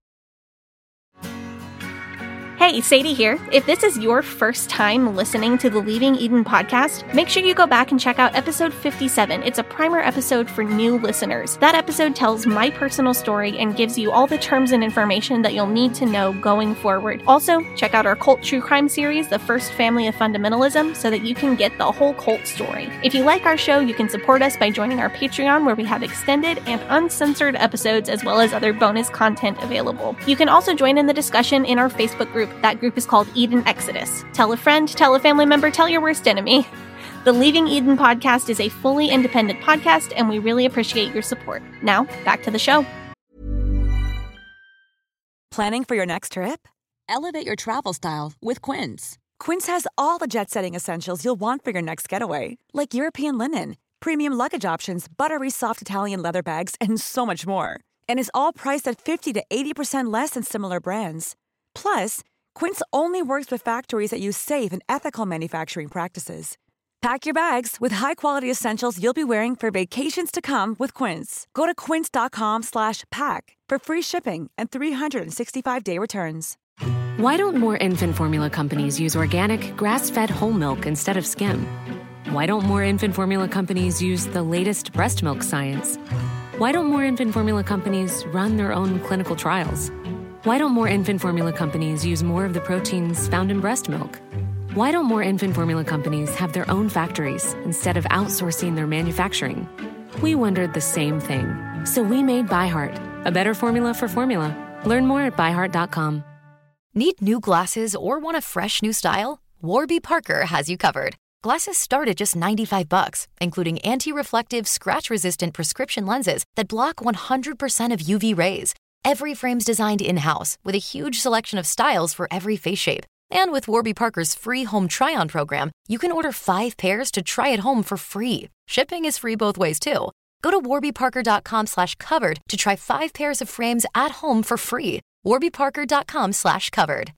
Hey, Sadie here. If this is your first time listening to the Leaving Eden podcast, make sure you go back and check out episode 57. It's a primer episode for new listeners. That episode tells my personal story and gives you all the terms and information that you'll need to know going forward. Also, check out our cult true crime series, The First Family of Fundamentalism, so that you can get the whole cult story. If you like our show, you can support us by joining our Patreon, where we have extended and uncensored episodes as well as other bonus content available. You can also join in the discussion in our Facebook group. That group is called Eden Exodus. Tell a friend, tell a family member, tell your worst enemy. The Leaving Eden podcast is a fully independent podcast, and we really appreciate your support. Now, back to the show. Planning for your next trip? Elevate your travel style with Quince. Quince has all the jet-setting essentials you'll want for your next getaway, like European linen, premium luggage options, buttery soft Italian leather bags, and so much more. And is all priced at 50 to 80% less than similar brands. Plus, Quince only works with factories that use safe and ethical manufacturing practices. Pack your bags with high-quality essentials you'll be wearing for vacations to come with Quince. Go to quince.com/pack for free shipping and 365-day returns. Why don't more infant formula companies use organic, grass-fed whole milk instead of skim? Why don't more infant formula companies use the latest breast milk science? Why don't more infant formula companies run their own clinical trials? Why don't more infant formula companies use more of the proteins found in breast milk? Why don't more infant formula companies have their own factories instead of outsourcing their manufacturing? We wondered the same thing. So we made ByHeart, a better formula for formula. Learn more at byheart.com. Need new glasses or want a fresh new style? Warby Parker has you covered. Glasses start at just $95, including anti-reflective, scratch-resistant prescription lenses that block 100% of UV rays. Every frame's designed in-house with a huge selection of styles for every face shape. And with Warby Parker's free home try-on program, you can order 5 pairs to try at home for free. Shipping is free both ways, too. Go to warbyparker.com/covered to try 5 pairs of frames at home for free. warbyparker.com/covered.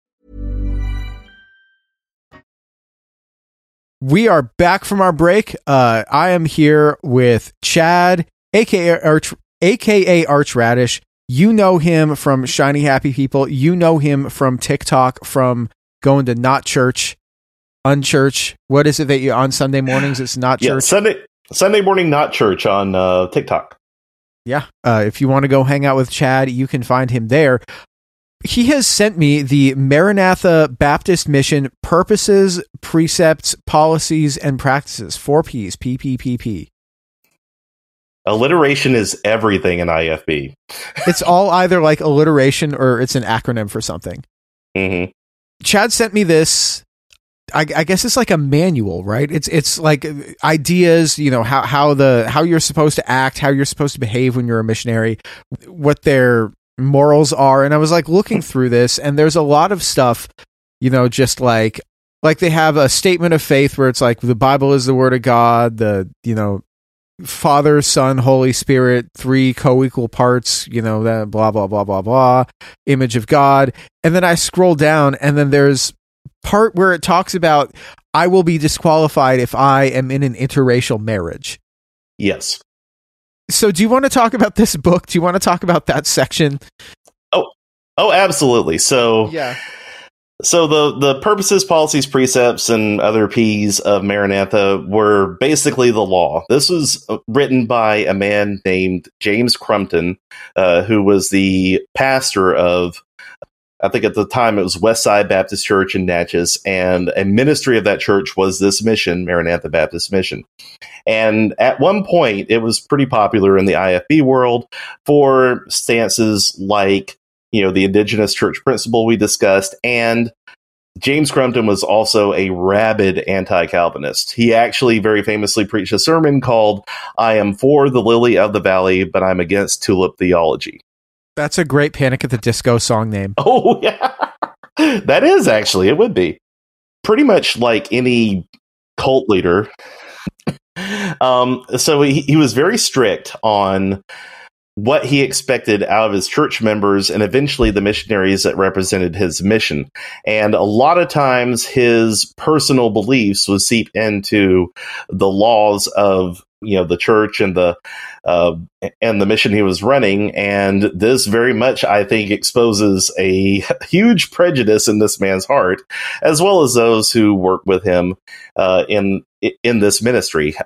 We are back from our break. I am here with Chad, aka Archradish. You know him from Shiny Happy People. You know him from TikTok, from going to Not Church, Unchurch. What is it that you on Sunday mornings? It's Not Church. Sunday morning Not Church on TikTok. Yeah. If you want to go hang out with Chad, you can find him there. He has sent me the Maranatha Baptist Mission Purposes, Precepts, Policies, and Practices. 4 Ps. PPPP. Alliteration is everything in IFB. It's all either like alliteration or it's an acronym for something. Mm-hmm. Chad sent me this. I guess it's like a manual, right? It's like ideas, you know, how you're supposed to act, how you're supposed to behave when you're a missionary, what their morals are. And I was like looking through this, and there's a lot of stuff, you know, just like they have a statement of faith where it's like the Bible is the word of God, the, you know, Father, Son, Holy Spirit, 3 co-equal parts, you know, that blah, blah, blah, blah, blah, image of God. And then I scroll down, and then there's part where it talks about, I will be disqualified if I am in an interracial marriage. Yes. So do you want to talk about this book? Do you want to talk about that section? Oh, absolutely. So, yeah. So the purposes, policies, precepts, and other Ps of Maranatha were basically the law. This was written by a man named James Crumpton, who was the pastor of, I think at the time it was Westside Baptist Church in Natchez, and a ministry of that church was this mission, Maranatha Baptist Mission. And at one point, it was pretty popular in the IFB world for stances like, you know, the indigenous church principle we discussed, and James Crumpton was also a rabid anti-Calvinist. He actually very famously preached a sermon called, "I am for the lily of the valley, but I'm against tulip theology." That's a great Panic at the Disco song name. Oh, yeah. That is, actually. It would be. Pretty much like any cult leader. So he was very strict on what he expected out of his church members and eventually the missionaries that represented his mission. And a lot of times his personal beliefs would seep into the laws of, you know, the church and the mission he was running. And this very much, I think, exposes a huge prejudice in this man's heart, as well as those who work with him in this ministry.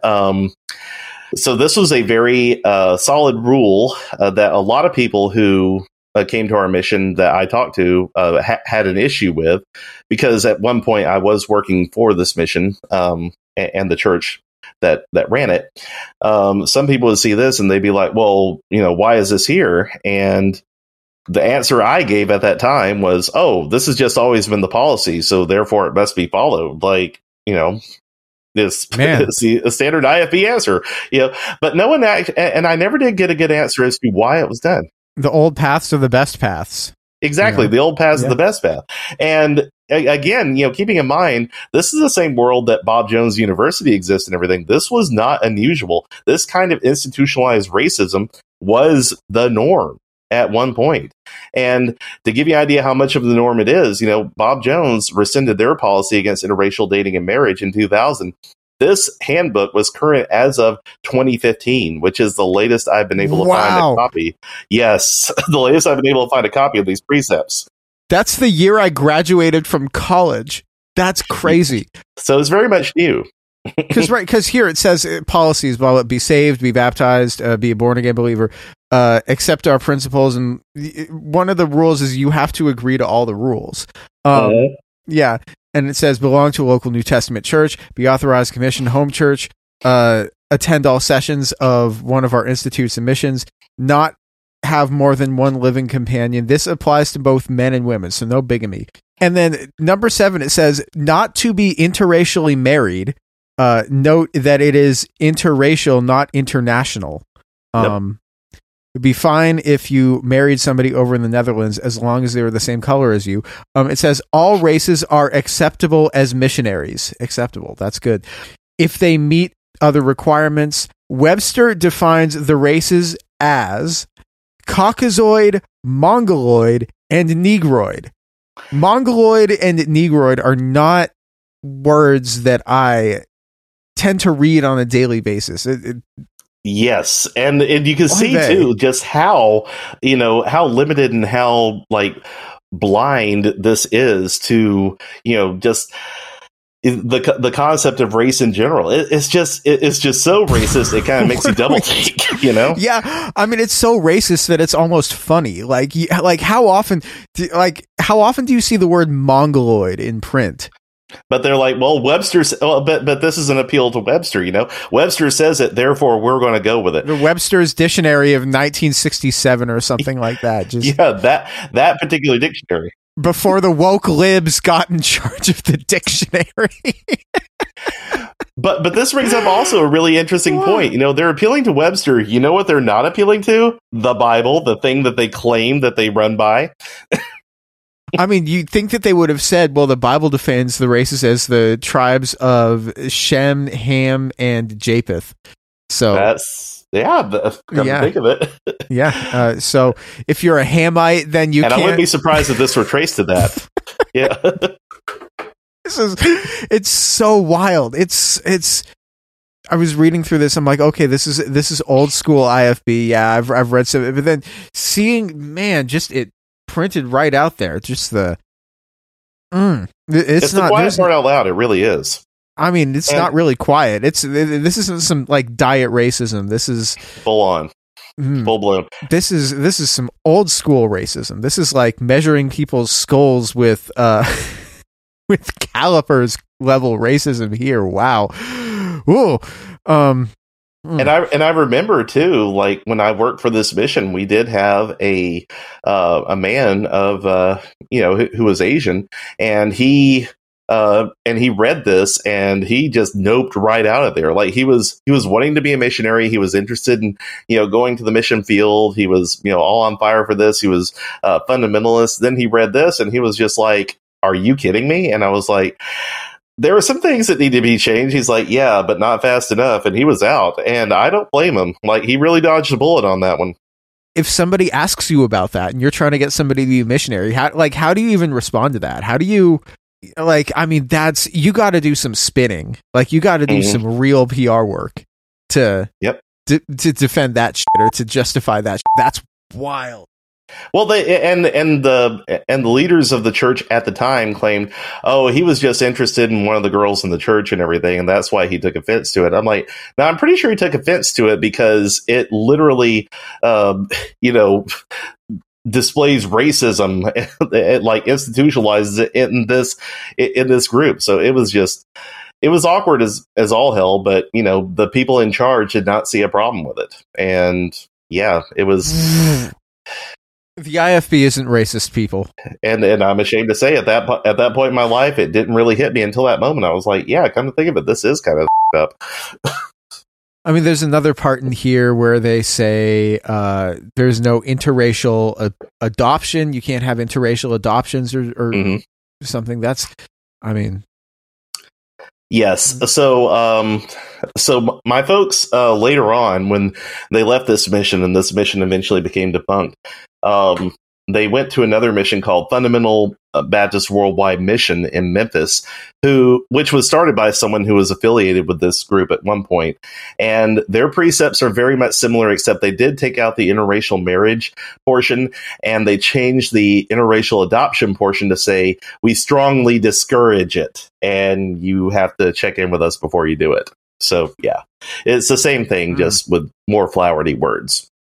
So this was a very solid rule that a lot of people who came to our mission that I talked to had an issue with, because at one point I was working for this mission and the church that ran it. Some people would see this and they'd be like, well, you know, why is this here? And the answer I gave at that time was, oh, this has just always been the policy, so therefore it must be followed. Like, you know, this is a standard IFB answer, you know, but no one and I never did get a good answer as to why it was done. The old paths are the best paths. Exactly. Yeah. The old paths are the best path. And again, you know, keeping in mind, this is the same world that Bob Jones University exists and everything. This was not unusual. This kind of institutionalized racism was the norm at one point. And to give you an idea how much of the norm it is, you know, Bob Jones rescinded their policy against interracial dating and marriage in 2000. This handbook was current as of 2015, which is the latest I've been able to find a copy. Yes, the latest I've been able to find a copy of these precepts. That's the year I graduated from college. That's crazy. So it's very much new. Because here it says policies, well, be saved, be baptized, be a born-again believer, accept our principles. And one of the rules is you have to agree to all the rules. Yeah. And it says belong to a local New Testament church, be authorized, commissioned, home church, attend all sessions of one of our institutes and missions, not have more than one living companion. This applies to both men and women, so no bigamy. And then number 7, it says not to be interracially married. Note that it is interracial, not international. It'd be fine if you married somebody over in the Netherlands as long as they were the same color as you. It says all races are acceptable as missionaries. Acceptable. That's good. If they meet other requirements, Webster defines the races as Caucasoid, Mongoloid, and Negroid. Mongoloid and Negroid are not words that I tend to read on a daily basis. Yes, and you can see too just how how limited and how like blind this is to just the concept of race in general. It's just so racist. It kind of makes you double think. Yeah, I mean, it's so racist that it's almost funny. Like how often do you see the word mongoloid in print? But they're like, well, Webster's, but this is an appeal to Webster, Webster says it, therefore we're going to go with it. The Webster's Dictionary of 1967 or something like that. That particular dictionary. Before the woke libs got in charge of the dictionary. But this brings up also a really interesting point. They're appealing to Webster. You know what they're not appealing to? The Bible, the thing that they claim that they run by. I mean, you'd think that they would have said, well, the Bible defines the races as the tribes of Shem, Ham, and Japheth. So that's, come to think of it. Yeah. So if you're a Hamite, then you can't. And I wouldn't be surprised if this were traced to that. Yeah. It's so wild. I was reading through this. I'm like, okay, this is old school IFB. Yeah, I've read some, but then seeing, man, just it printed right out there. Just the it's not the quiet part out loud. It really is. I mean, it's not really quiet. This isn't some like diet racism. This is full on, full blown. This is some old school racism. This is like measuring people's skulls with with calipers level racism here. Wow. Ooh. And I remember too, like when I worked for this mission, we did have a man of who was Asian, and he read this and he just noped right out of there. Like he was wanting to be a missionary. He was interested in going to the mission field. He was all on fire for this. He was fundamentalist. Then he read this and he was just like, "Are you kidding me?" And I was like, there are some things that need to be changed. He's like, yeah, but not fast enough. And he was out. And I don't blame him. Like, he really dodged a bullet on that one. If somebody asks you about that and you're trying to get somebody to be a missionary, how do you even respond to that? How do you, you got to do some spinning. Like, you got to do some real PR work to defend that shit or to justify that shit. That's wild. Well, the leaders of the church at the time claimed, oh, he was just interested in one of the girls in the church and everything, and that's why he took offense to it. I'm like, no, I'm pretty sure he took offense to it because it literally, displays racism, it like institutionalizes it in this group. So it was awkward as all hell, but the people in charge did not see a problem with it, and yeah, it was. The IFB isn't racist, people, and I'm ashamed to say at that point in my life, it didn't really hit me until that moment. I was like, yeah, come to think of it, this is kind of up. I mean, there's another part in here where they say there's no interracial adoption. You can't have interracial adoptions or something. That's, I mean. Yes. So my folks, later on, when they left this mission and this mission eventually became defunct, they went to another mission called Fundamental Baptist Worldwide Mission in Memphis, which was started by someone who was affiliated with this group at one point. And their precepts are very much similar, except they did take out the interracial marriage portion, and they changed the interracial adoption portion to say, we strongly discourage it, and you have to check in with us before you do it. So, yeah, it's the same thing, just with more flowery words.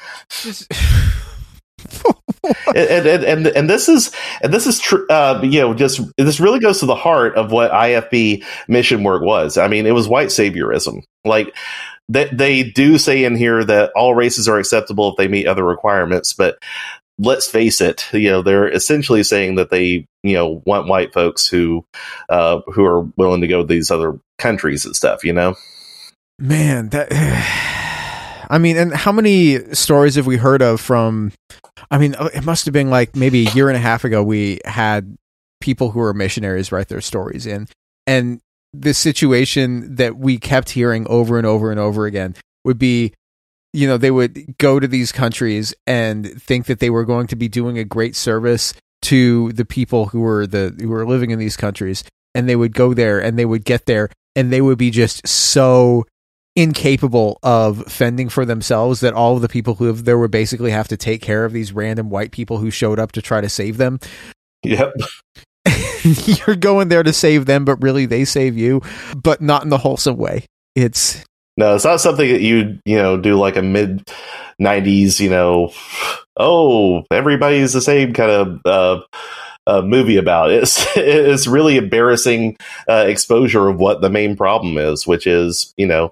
and this is true. This really goes to the heart of what IFB mission work was. I mean, it was white saviorism. Like they do say in here that all races are acceptable if they meet other requirements, but let's face it, they're essentially saying that they want white folks who are willing to go to these other countries and stuff. Man, that. I mean, and how many stories have we heard of from, I mean, it must have been like maybe a year and a half ago, we had people who were missionaries write their stories in. And the situation that we kept hearing over and over and over again would be, they would go to these countries and think that they were going to be doing a great service to the people who were living in these countries. And they would go there and they would get there and they would be just so incapable of fending for themselves, that all of the people who there were basically have to take care of these random white people who showed up to try to save them. Yep. You're going there to save them, but really they save you, but not in the wholesome way. It's not something that you do like a mid 90s, oh, everybody's the same kind of movie about. It's really embarrassing exposure of what the main problem is, which is,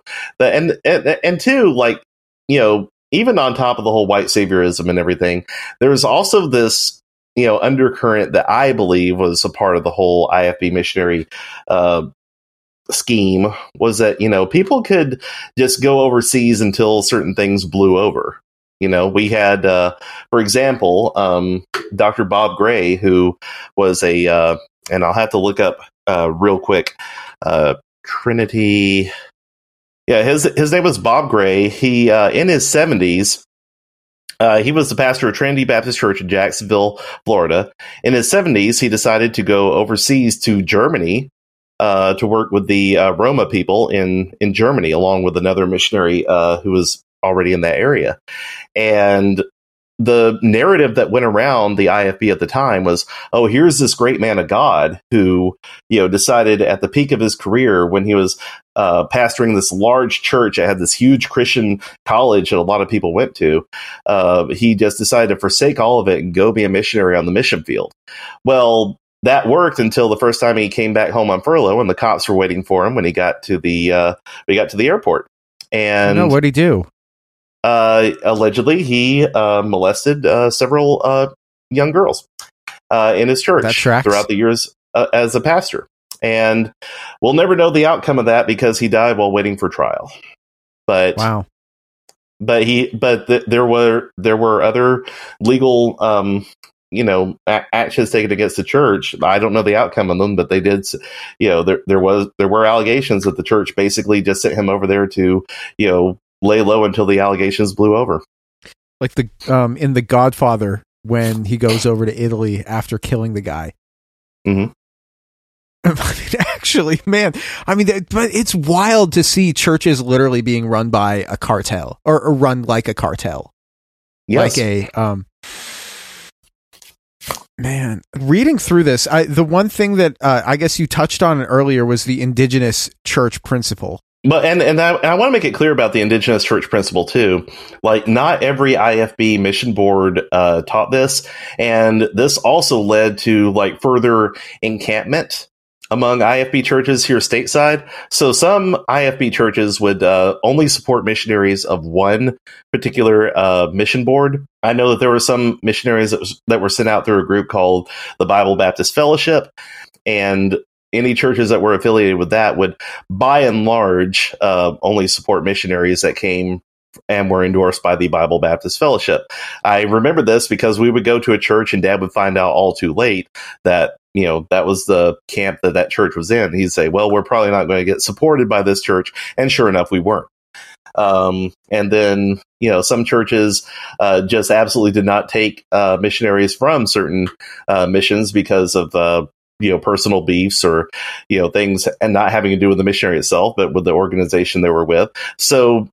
and two, like, even on top of the whole white saviorism and everything, there's also this, undercurrent that I believe was a part of the whole IFB missionary scheme, was that, people could just go overseas until certain things blew over. We had, for example, Dr. Bob Gray, who was and I'll have to look up real quick, Trinity. Yeah, his name was Bob Gray. He, in his 70s, he was the pastor of Trinity Baptist Church in Jacksonville, Florida. In his 70s, he decided to go overseas to Germany to work with the Roma people in Germany, along with another missionary who was already in that area. And the narrative that went around the IFB at the time was, oh, here's this great man of God who, decided at the peak of his career, when he was pastoring this large church that had this huge Christian college that a lot of people went to, he just decided to forsake all of it and go be a missionary on the mission field. Well, that worked until the first time he came back home on furlough, and the cops were waiting for him when he got to the airport. And what'd he do? Allegedly, he molested several young girls in his church throughout the years as a pastor. And we'll never know the outcome of that because he died while waiting for trial. But wow. But there were other legal actions taken against the church. I don't know the outcome of them, but they did. There were allegations that the church basically just sent him over there to lay low until the allegations blew over. Like in The Godfather, when he goes over to Italy after killing the guy. Mm-hmm. Actually, man, but it's wild to see churches literally being run by a cartel or run like a cartel. Yes. Like man, reading through this, the one thing that I guess you touched on earlier was the indigenous church principle. But and I want to make it clear about the indigenous church principle too. Like, not every IFB mission board taught this, and this also led to like further encampment among IFB churches here stateside. So some IFB churches would only support missionaries of one particular mission board. I know that there were some missionaries that were sent out through a group called the Bible Baptist Fellowship, and any churches that were affiliated with that would, by and large, only support missionaries that came and were endorsed by the Bible Baptist Fellowship. I remember this because we would go to a church and Dad would find out all too late that, that was the camp that church was in. He'd say, well, we're probably not going to get supported by this church. And sure enough, we weren't. And then, some churches just absolutely did not take missionaries from certain missions because of personal beefs or, things, and not having to do with the missionary itself, but with the organization they were with. So,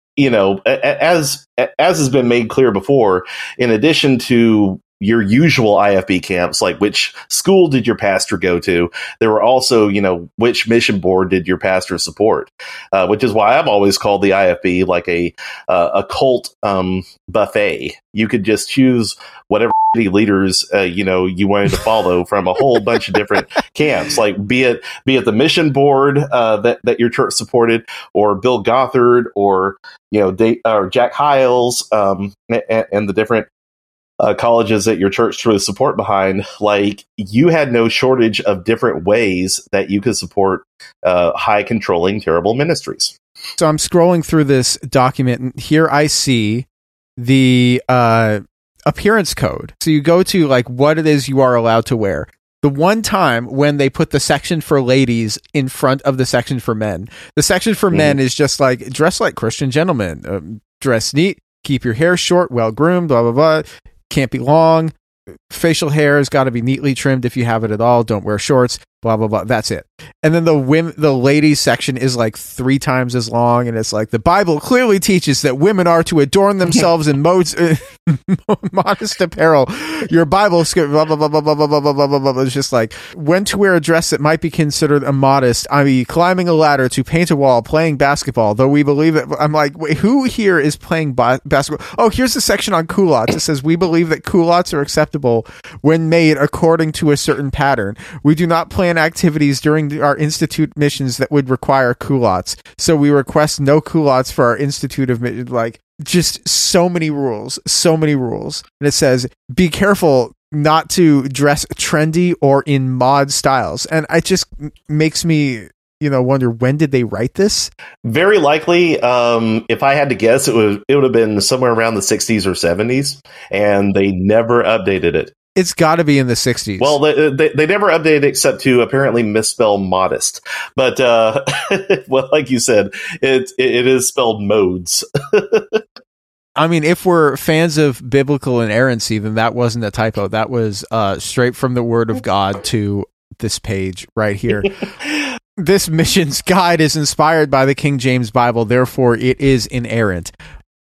as has been made clear before, in addition to your usual IFB camps, like which school did your pastor go to, there were also, which mission board did your pastor support, which is why I've always called the IFB like a cult buffet. You could just choose whatever leaders you wanted to follow from a whole bunch of different camps, like be it the mission board that your church supported, or Bill Gothard, or or Jack Hiles, and the different colleges that your church threw support behind. Like, you had no shortage of different ways that you could support high controlling terrible ministries. So I'm scrolling through this document, and here I see the appearance code. So you go to like what it is you are allowed to wear. The one time when they put the section for ladies in front of the section for men, the section for men is just like, dress like Christian gentlemen, dress neat, keep your hair short, well groomed, blah, blah, blah. Can't be long. Facial hair has got to be neatly trimmed if you have it at all. Don't wear shorts. blah blah blah. That's it. And then the ladies section is like 3 times as long, and it's like the Bible clearly teaches that women are to adorn themselves in modest apparel. Your Bible blah blah blah blah blah blah blah blah blah blah. It's just like when to wear a dress that might be considered immodest. I mean, climbing a ladder, to paint a wall, playing basketball. Though we believe that. I'm like, wait, who here is playing basketball? Oh, here's the section on culottes. It says we believe that culottes are acceptable when made according to a certain pattern. We do not plan activities during our institute missions that would require culottes, so we request no culottes for our institute of like just so many rules. And it says be careful not to dress trendy or in mod styles, and it just makes me wonder, when did they write this? Very likely, if I had to guess, it would have been somewhere around the 60s or 70s, and they never updated it. It's got to be in the 60s. Well, they never updated except to apparently misspell modest. But, well, like you said, it is spelled modes. I mean, if we're fans of biblical inerrancy, then that wasn't a typo. That was straight from the Word of God to this page right here. This mission's guide is inspired by the King James Bible, therefore it is inerrant.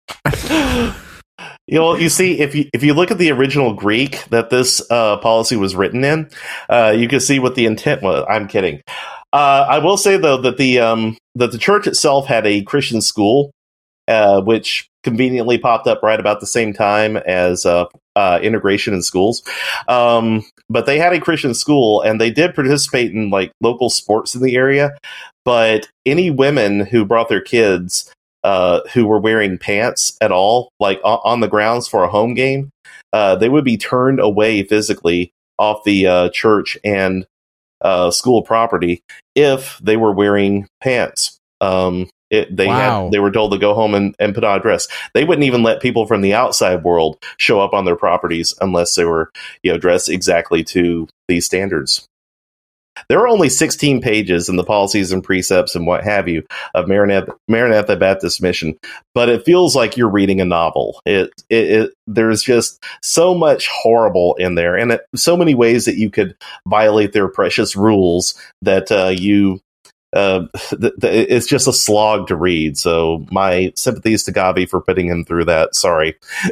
You see, if you look at the original Greek that this policy was written in, you can see what the intent was. I'm kidding. I will say though that the church itself had a Christian school, which conveniently popped up right about the same time as integration in schools. But they had a Christian school, and they did participate in like local sports in the area. But any women who brought their kids who were wearing pants at all, like on the grounds for a home game, they would be turned away physically off the church and school property if they were wearing pants. They were told to go home and put on a dress. They wouldn't even let people from the outside world show up on their properties unless they were, dressed exactly to these standards. There are only 16 pages in the policies and precepts and what have you of Maranatha Baptist Mission, but it feels like you're reading a novel. There's just so much horrible in there, and so many ways that you could violate their precious rules that it's just a slog to read. So my sympathies to Gavi for putting him through that. Sorry.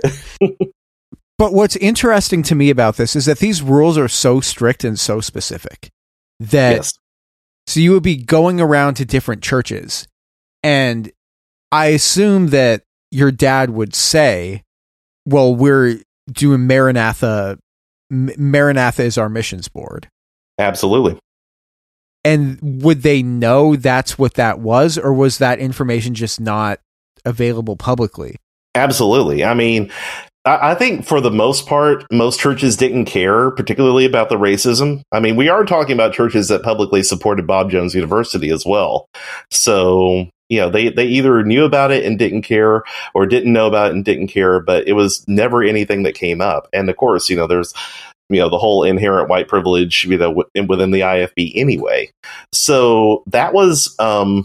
But what's interesting to me about this is that these rules are so strict and so specific that yes. So you would be going around to different churches, and I assume that your dad would say, well, we're doing Maranatha. Maranatha is our missions board. Absolutely. And would they know that's what that was, or was that information just not available publicly? Absolutely. I mean, I think for the most part, most churches didn't care particularly about the racism. I mean, we are talking about churches that publicly supported Bob Jones University as well. So, they either knew about it and didn't care, or didn't know about it and didn't care, but it was never anything that came up. And of course, there's the whole inherent white privilege, within the IFB anyway. So that was,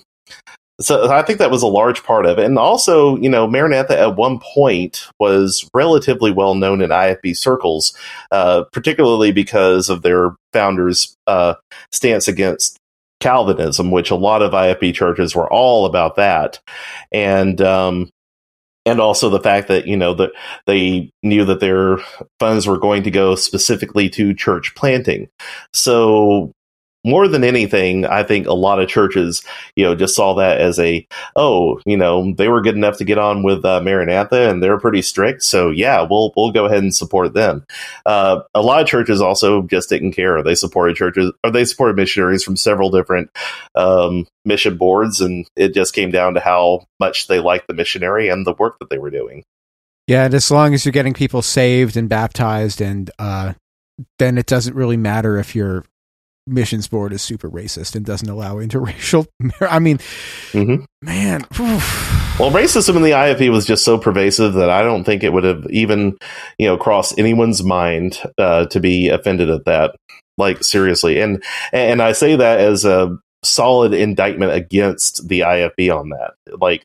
so I think that was a large part of it. And also, Maranatha at one point was relatively well known in IFB circles, particularly because of their founders' stance against Calvinism, which a lot of IFB churches were all about that. And also the fact that, that they knew that their funds were going to go specifically to church planting. So more than anything, I think a lot of churches, just saw that as they were good enough to get on with Maranatha, and they're pretty strict. So yeah, we'll go ahead and support them. A lot of churches also just didn't care. They supported missionaries from several different mission boards, and it just came down to how much they liked the missionary and the work that they were doing. Yeah, and as long as you're getting people saved and baptized, and then it doesn't really matter if your missions board is super racist and doesn't allow interracial. I mean, man. Well, racism in the IFB was just so pervasive that I don't think it would have even, crossed anyone's mind to be offended at that. Like, seriously. And I say that as a solid indictment against the IFB on that. Like,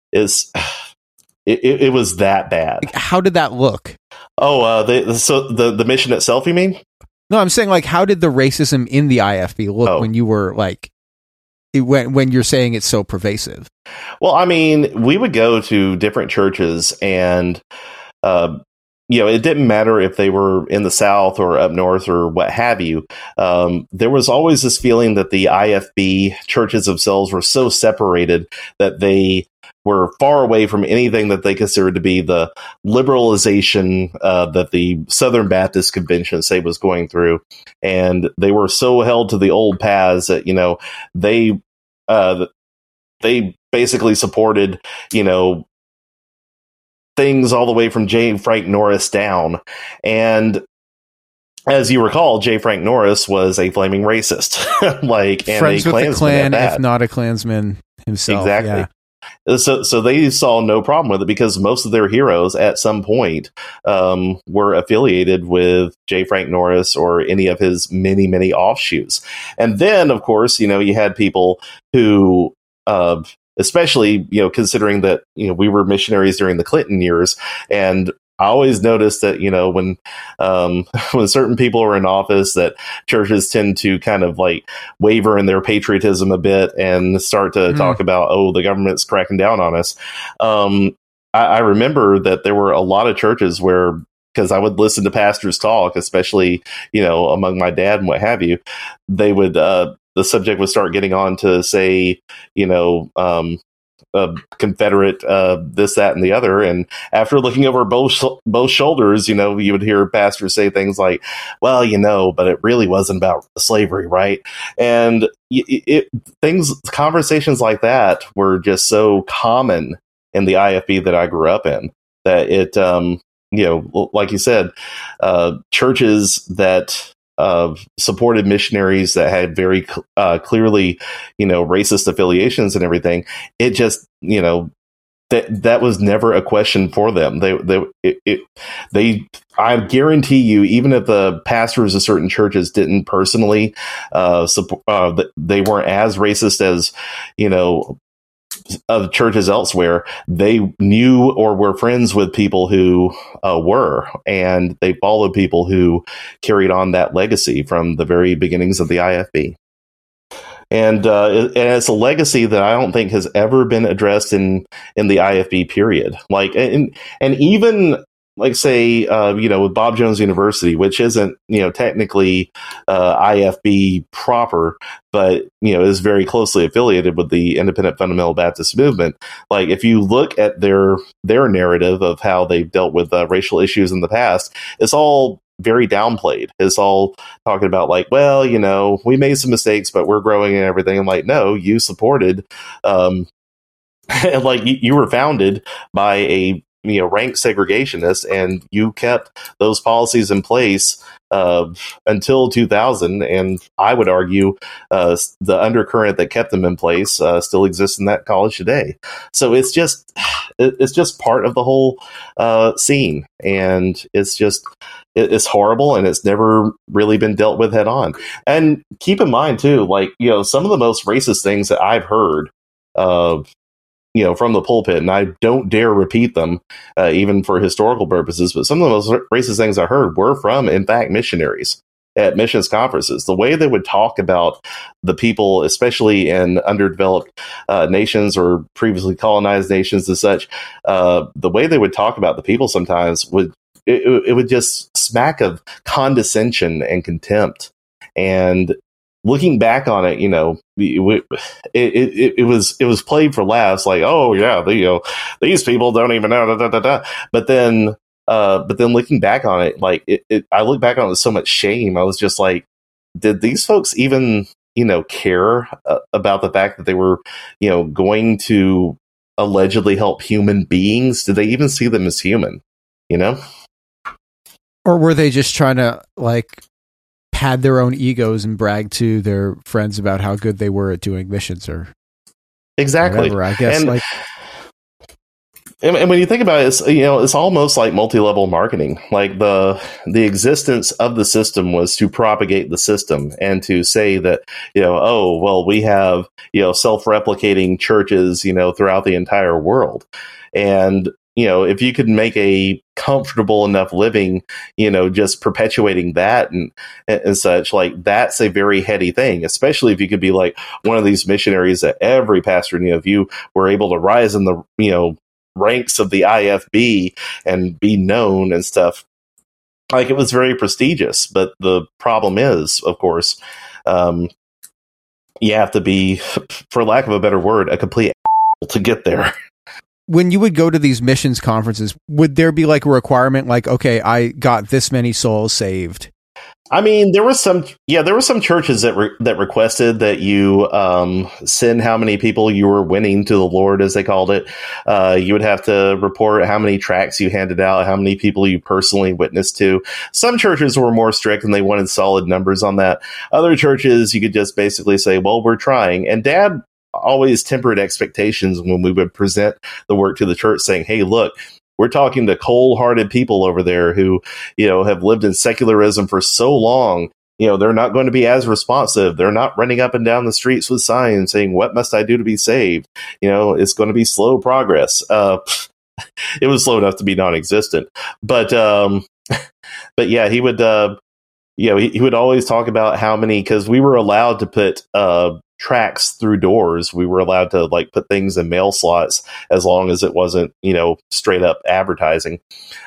it was that bad. How did that look? Oh, the mission itself, you mean? No, I'm saying, like, how did the racism in the IFB look when you were like, when you're saying it's so pervasive? Well, I mean, we would go to different churches, and it didn't matter if they were in the South or up north or what have you. There was always this feeling that the IFB churches themselves were so separated that they were far away from anything that they considered to be the liberalization that the Southern Baptist Convention, say, was going through. And they were so held to the old paths that, they basically supported, things all the way from J. Frank Norris down. And as you recall, J. Frank Norris was a flaming racist, and friends a with the Klan, at that. if not a Klansman himself. Exactly. Yeah. So they saw no problem with it because most of their heroes at some point were affiliated with J. Frank Norris or any of his many, many offshoots. And then, of course, you had people who, especially, considering that, we were missionaries during the Clinton years. And I always noticed that, when certain people are in office, that churches tend to kind of like waver in their patriotism a bit and start to talk about, the government's cracking down on us. I remember that there were a lot of churches where, because I would listen to pastors talk, especially, among my dad and what have you, they would, the subject would start getting on to say, Confederate, this, that, and the other. And after looking over both shoulders, you would hear pastors say things like, well, but it really wasn't about slavery, right? And conversations like that were just so common in the IFB that I grew up in, that it, like you said, churches that supported missionaries that had very clearly, racist affiliations and everything. It just, that was never a question for them. I guarantee you, even if the pastors of certain churches didn't personally support, they weren't as racist as, of churches elsewhere, they knew or were friends with people who were, and they followed people who carried on that legacy from the very beginnings of the IFB. And it's a legacy that I don't think has ever been addressed in the IFB period. And even, like, say, with Bob Jones University, which isn't, technically IFB proper, but, is very closely affiliated with the Independent Fundamental Baptist movement. Like, if you look at their narrative of how they've dealt with racial issues in the past, it's all very downplayed. It's all talking about, like, well, we made some mistakes, but we're growing and everything. I'm like, no, you supported, like, you were founded by a rank segregationist, and you kept those policies in place until 2000. And I would argue the undercurrent that kept them in place still exists in that college today. So it's just part of the whole scene, and it's horrible, and it's never really been dealt with head on. And keep in mind too, like, some of the most racist things that I've heard from the pulpit, and I don't dare repeat them, even for historical purposes, but some of the most racist things I heard were from, in fact, missionaries at missions conferences. The way they would talk about the people, especially in underdeveloped nations or previously colonized nations and such, the way they would talk about the people sometimes would just smack of condescension and contempt. And looking back on it, it was played for laughs, like, oh yeah, these people don't even know, da, da, da, da. But then looking back on it, like, I look back on it with so much shame. I was just like, did these folks even, care about the fact that they were, going to allegedly help human beings? Did they even see them as human? Or were they just trying to, like, pad their own egos and brag to their friends about how good they were at doing missions or exactly whatever, I guess. And when you think about it, it's almost like multi-level marketing. Like, the existence of the system was to propagate the system and to say that, we have, self-replicating churches, throughout the entire world. And, if you could make a comfortable enough living, just perpetuating that and such, like that's a very heady thing, especially if you could be like one of these missionaries that every pastor knew. If you were able to rise in the, ranks of the IFB and be known and stuff, like it was very prestigious. But the problem is, of course, you have to be, for lack of a better word, a complete to get there. When you would go to these missions conferences, would there be like a requirement like, okay, I got this many souls saved? I mean, there were some churches that requested that you send how many people you were winning to the Lord, as they called it. You would have to report how many tracts you handed out, how many people you personally witnessed to. Some churches were more strict and they wanted solid numbers on that. Other churches, you could just basically say, well, we're trying. And Dad always tempered expectations when we would present the work to the church, saying, hey, look, we're talking to cold-hearted people over there who, have lived in secularism for so long. They're not going to be as responsive. They're not running up and down the streets with signs saying, what must I do to be saved? It's going to be slow progress. It was slow enough to be non-existent. But yeah, he would, he would always talk about how many, because we were allowed to put tracks through doors. We were allowed to like put things in mail slots as long as it wasn't, straight up advertising.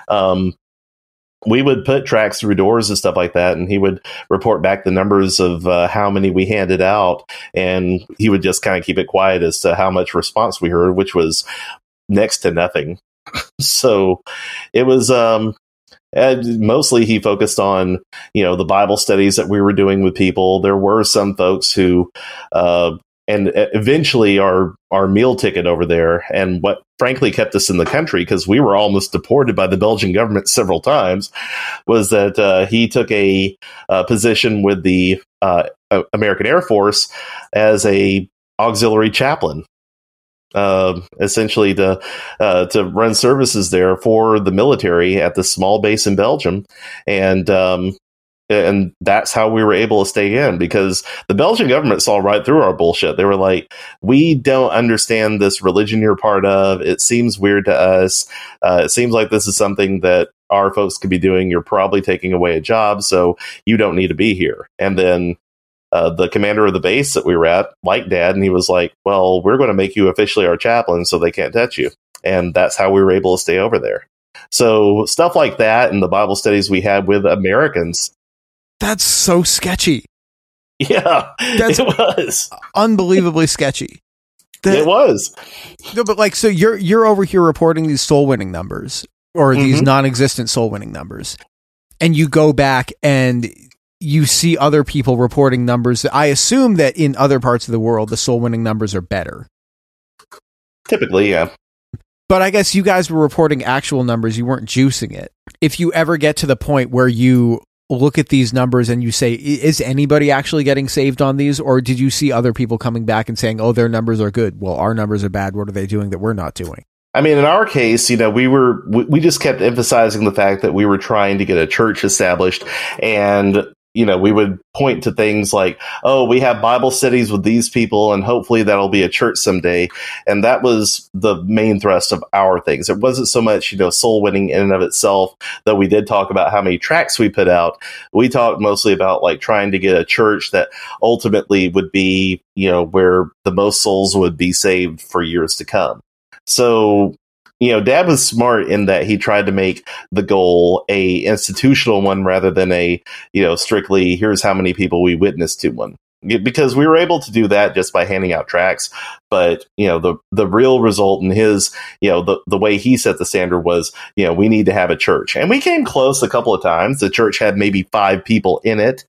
We would put tracks through doors and stuff like that, and he would report back the numbers of how many we handed out, and he would just kind of keep it quiet as to how much response we heard, which was next to nothing. So it was mostly he focused on, the Bible studies that we were doing with people. There were some folks who, and eventually our meal ticket over there, and what frankly kept us in the country, because we were almost deported by the Belgian government several times, was that he took a position with the American Air Force as a auxiliary chaplain. Essentially to run services there for the military at the small base in Belgium. And that's how we were able to stay in, because the Belgian government saw right through our bullshit. They were like, we don't understand this religion you're part of. It seems weird to us. It seems like this is something that our folks could be doing. You're probably taking away a job, so you don't need to be here. And then the commander of the base that we were at liked Dad, and he was like, well, we're going to make you officially our chaplain so they can't touch you. And that's how we were able to stay over there. So stuff like that and the Bible studies we had with Americans. That's so sketchy. Yeah, it was unbelievably sketchy. It was. No, but like, so you're over here reporting these soul winning numbers, or these non-existent soul winning numbers, and you go back and you see other people reporting numbers. I assume that in other parts of the world, the soul winning numbers are better. Typically, yeah. But I guess you guys were reporting actual numbers. You weren't juicing it. If you ever get to the point where you look at these numbers and you say, is anybody actually getting saved on these? Or did you see other people coming back and saying, oh, their numbers are good? Well, our numbers are bad. What are they doing that we're not doing? I mean, in our case, we just kept emphasizing the fact that we were trying to get a church established, and we would point to things like, oh, we have Bible studies with these people, and hopefully that'll be a church someday. And that was the main thrust of our things. It wasn't so much, soul winning in and of itself, though we did talk about how many tracts we put out. We talked mostly about like trying to get a church that ultimately would be, where the most souls would be saved for years to come. So, Dad was smart in that he tried to make the goal a institutional one rather than a, strictly here's how many people we witnessed to one. Because we were able to do that just by handing out tracts. But, the real result in his, the way he set the standard was, we need to have a church. And we came close a couple of times. The church had maybe 5 people in it,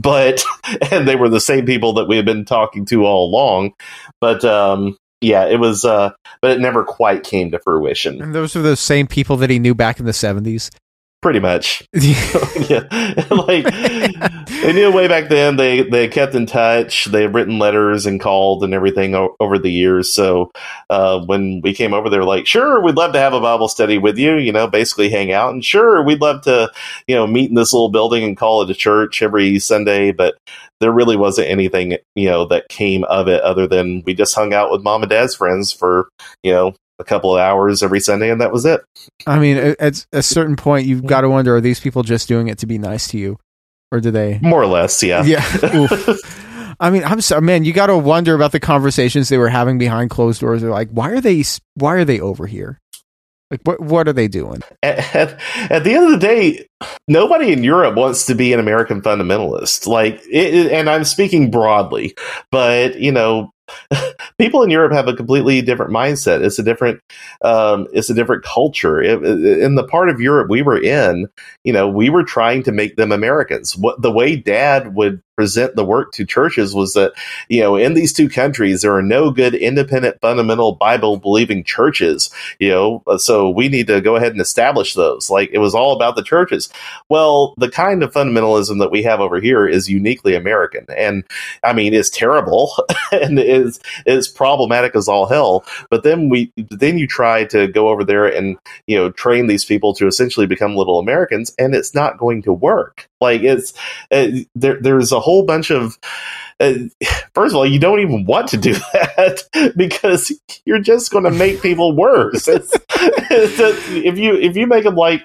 and they were the same people that we had been talking to all along. But, yeah, it was, but it never quite came to fruition. And those were the same people that he knew back in the 70s? Pretty much. Yeah. Like, they knew way back then. They kept in touch. They had written letters and called and everything over the years. So when we came over, they were like, sure, we'd love to have a Bible study with you, basically hang out. And sure, we'd love to, meet in this little building and call it a church every Sunday. But there really wasn't anything, that came of it other than we just hung out with Mom and Dad's friends for, a couple of hours every Sunday, and that was it. I mean, at a certain point, you've got to wonder: are these people just doing it to be nice to you, or do they? More or less, yeah. Yeah. I mean, I'm sorry, man. You got to wonder about the conversations they were having behind closed doors. They're like, why are they over here? Like, what are they doing? At the end of the day, nobody in Europe wants to be an American fundamentalist. Like, and I'm speaking broadly, but people in Europe have a completely different mindset. It's a different culture. In the part of Europe we were in, we were trying to make them Americans. The way Dad would present the work to churches was that, in these two countries, there are no good independent, fundamental, Bible-believing churches, so we need to go ahead and establish those. Like, it was all about the churches. Well, the kind of fundamentalism that we have over here is uniquely American. And, I mean, it's terrible and is problematic as all hell. But then you try to go over there and, train these people to essentially become little Americans, and it's not going to work. Like, there's a whole bunch of, first of all, you don't even want to do that because you're just going to make people worse. If you make them like,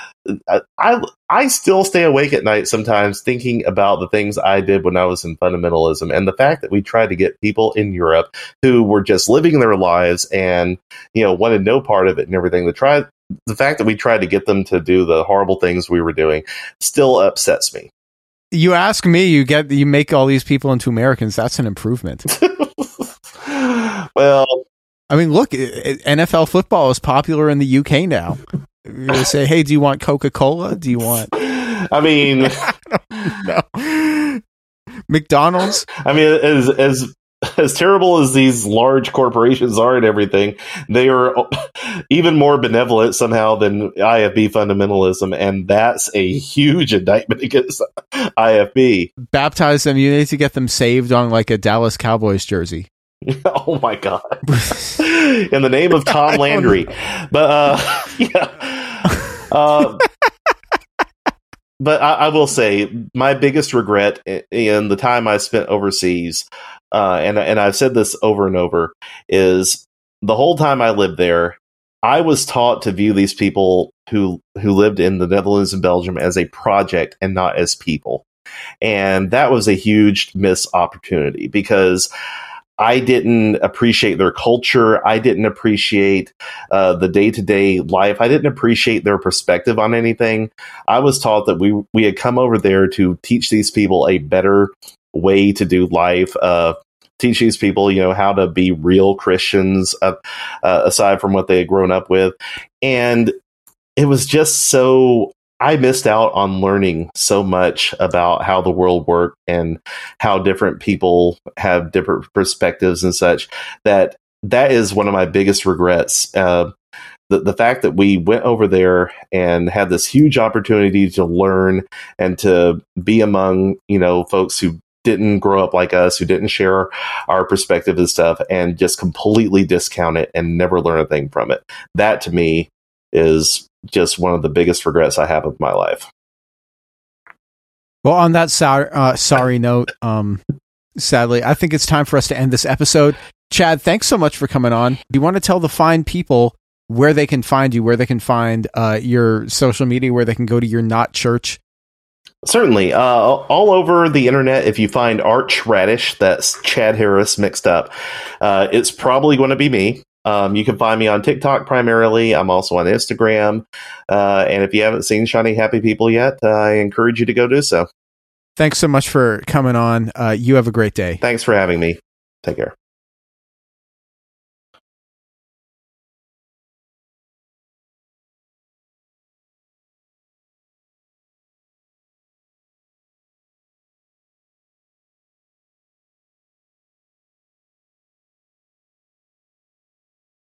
I still stay awake at night sometimes thinking about the things I did when I was in fundamentalism, and the fact that we tried to get people in Europe who were just living their lives and wanted no part of it and everything. The fact that we tried to get them to do the horrible things we were doing still upsets me. You ask me, you make all these people into Americans. That's an improvement. Well, I mean, look, NFL football is popular in the UK now. You're going to say, hey, do you want Coca-Cola? Do you want... I mean... No. McDonald's? I mean, as terrible as these large corporations are and everything, they are even more benevolent somehow than IFB fundamentalism, and that's a huge indictment against IFB. Baptize them. You need to get them saved on like a Dallas Cowboys jersey. Oh my God. In the name of Tom Landry. But but I will say my biggest regret in the time I spent overseas, and I've said this over and over, is the whole time I lived there, I was taught to view these people who lived in the Netherlands and Belgium as a project and not as people. And that was a huge missed opportunity because I didn't appreciate their culture. I didn't appreciate the day-to-day life. I didn't appreciate their perspective on anything. I was taught that we had come over there to teach these people a better way to do life, teach these people, how to be real Christians aside from what they had grown up with. And it was just so... I missed out on learning so much about how the world worked and how different people have different perspectives and such, that is one of my biggest regrets. The fact that we went over there and had this huge opportunity to learn and to be among, folks who didn't grow up like us, who didn't share our perspective and stuff, and just completely discount it and never learn a thing from it. That to me is just one of the biggest regrets I have of my life. Well, on that sorry note, sadly, I think it's time for us to end this episode. Chad, thanks so much for coming on. Do you want to tell the fine people where they can find you, where they can find your social media, where they can go to your Not Church? Certainly. All over the internet, if you find Arch Radish, that's Chad Harris mixed up, it's probably going to be me. You can find me on TikTok primarily. I'm also on Instagram. And if you haven't seen Shiny Happy People yet, I encourage you to go do so. Thanks so much for coming on. You have a great day. Thanks for having me. Take care.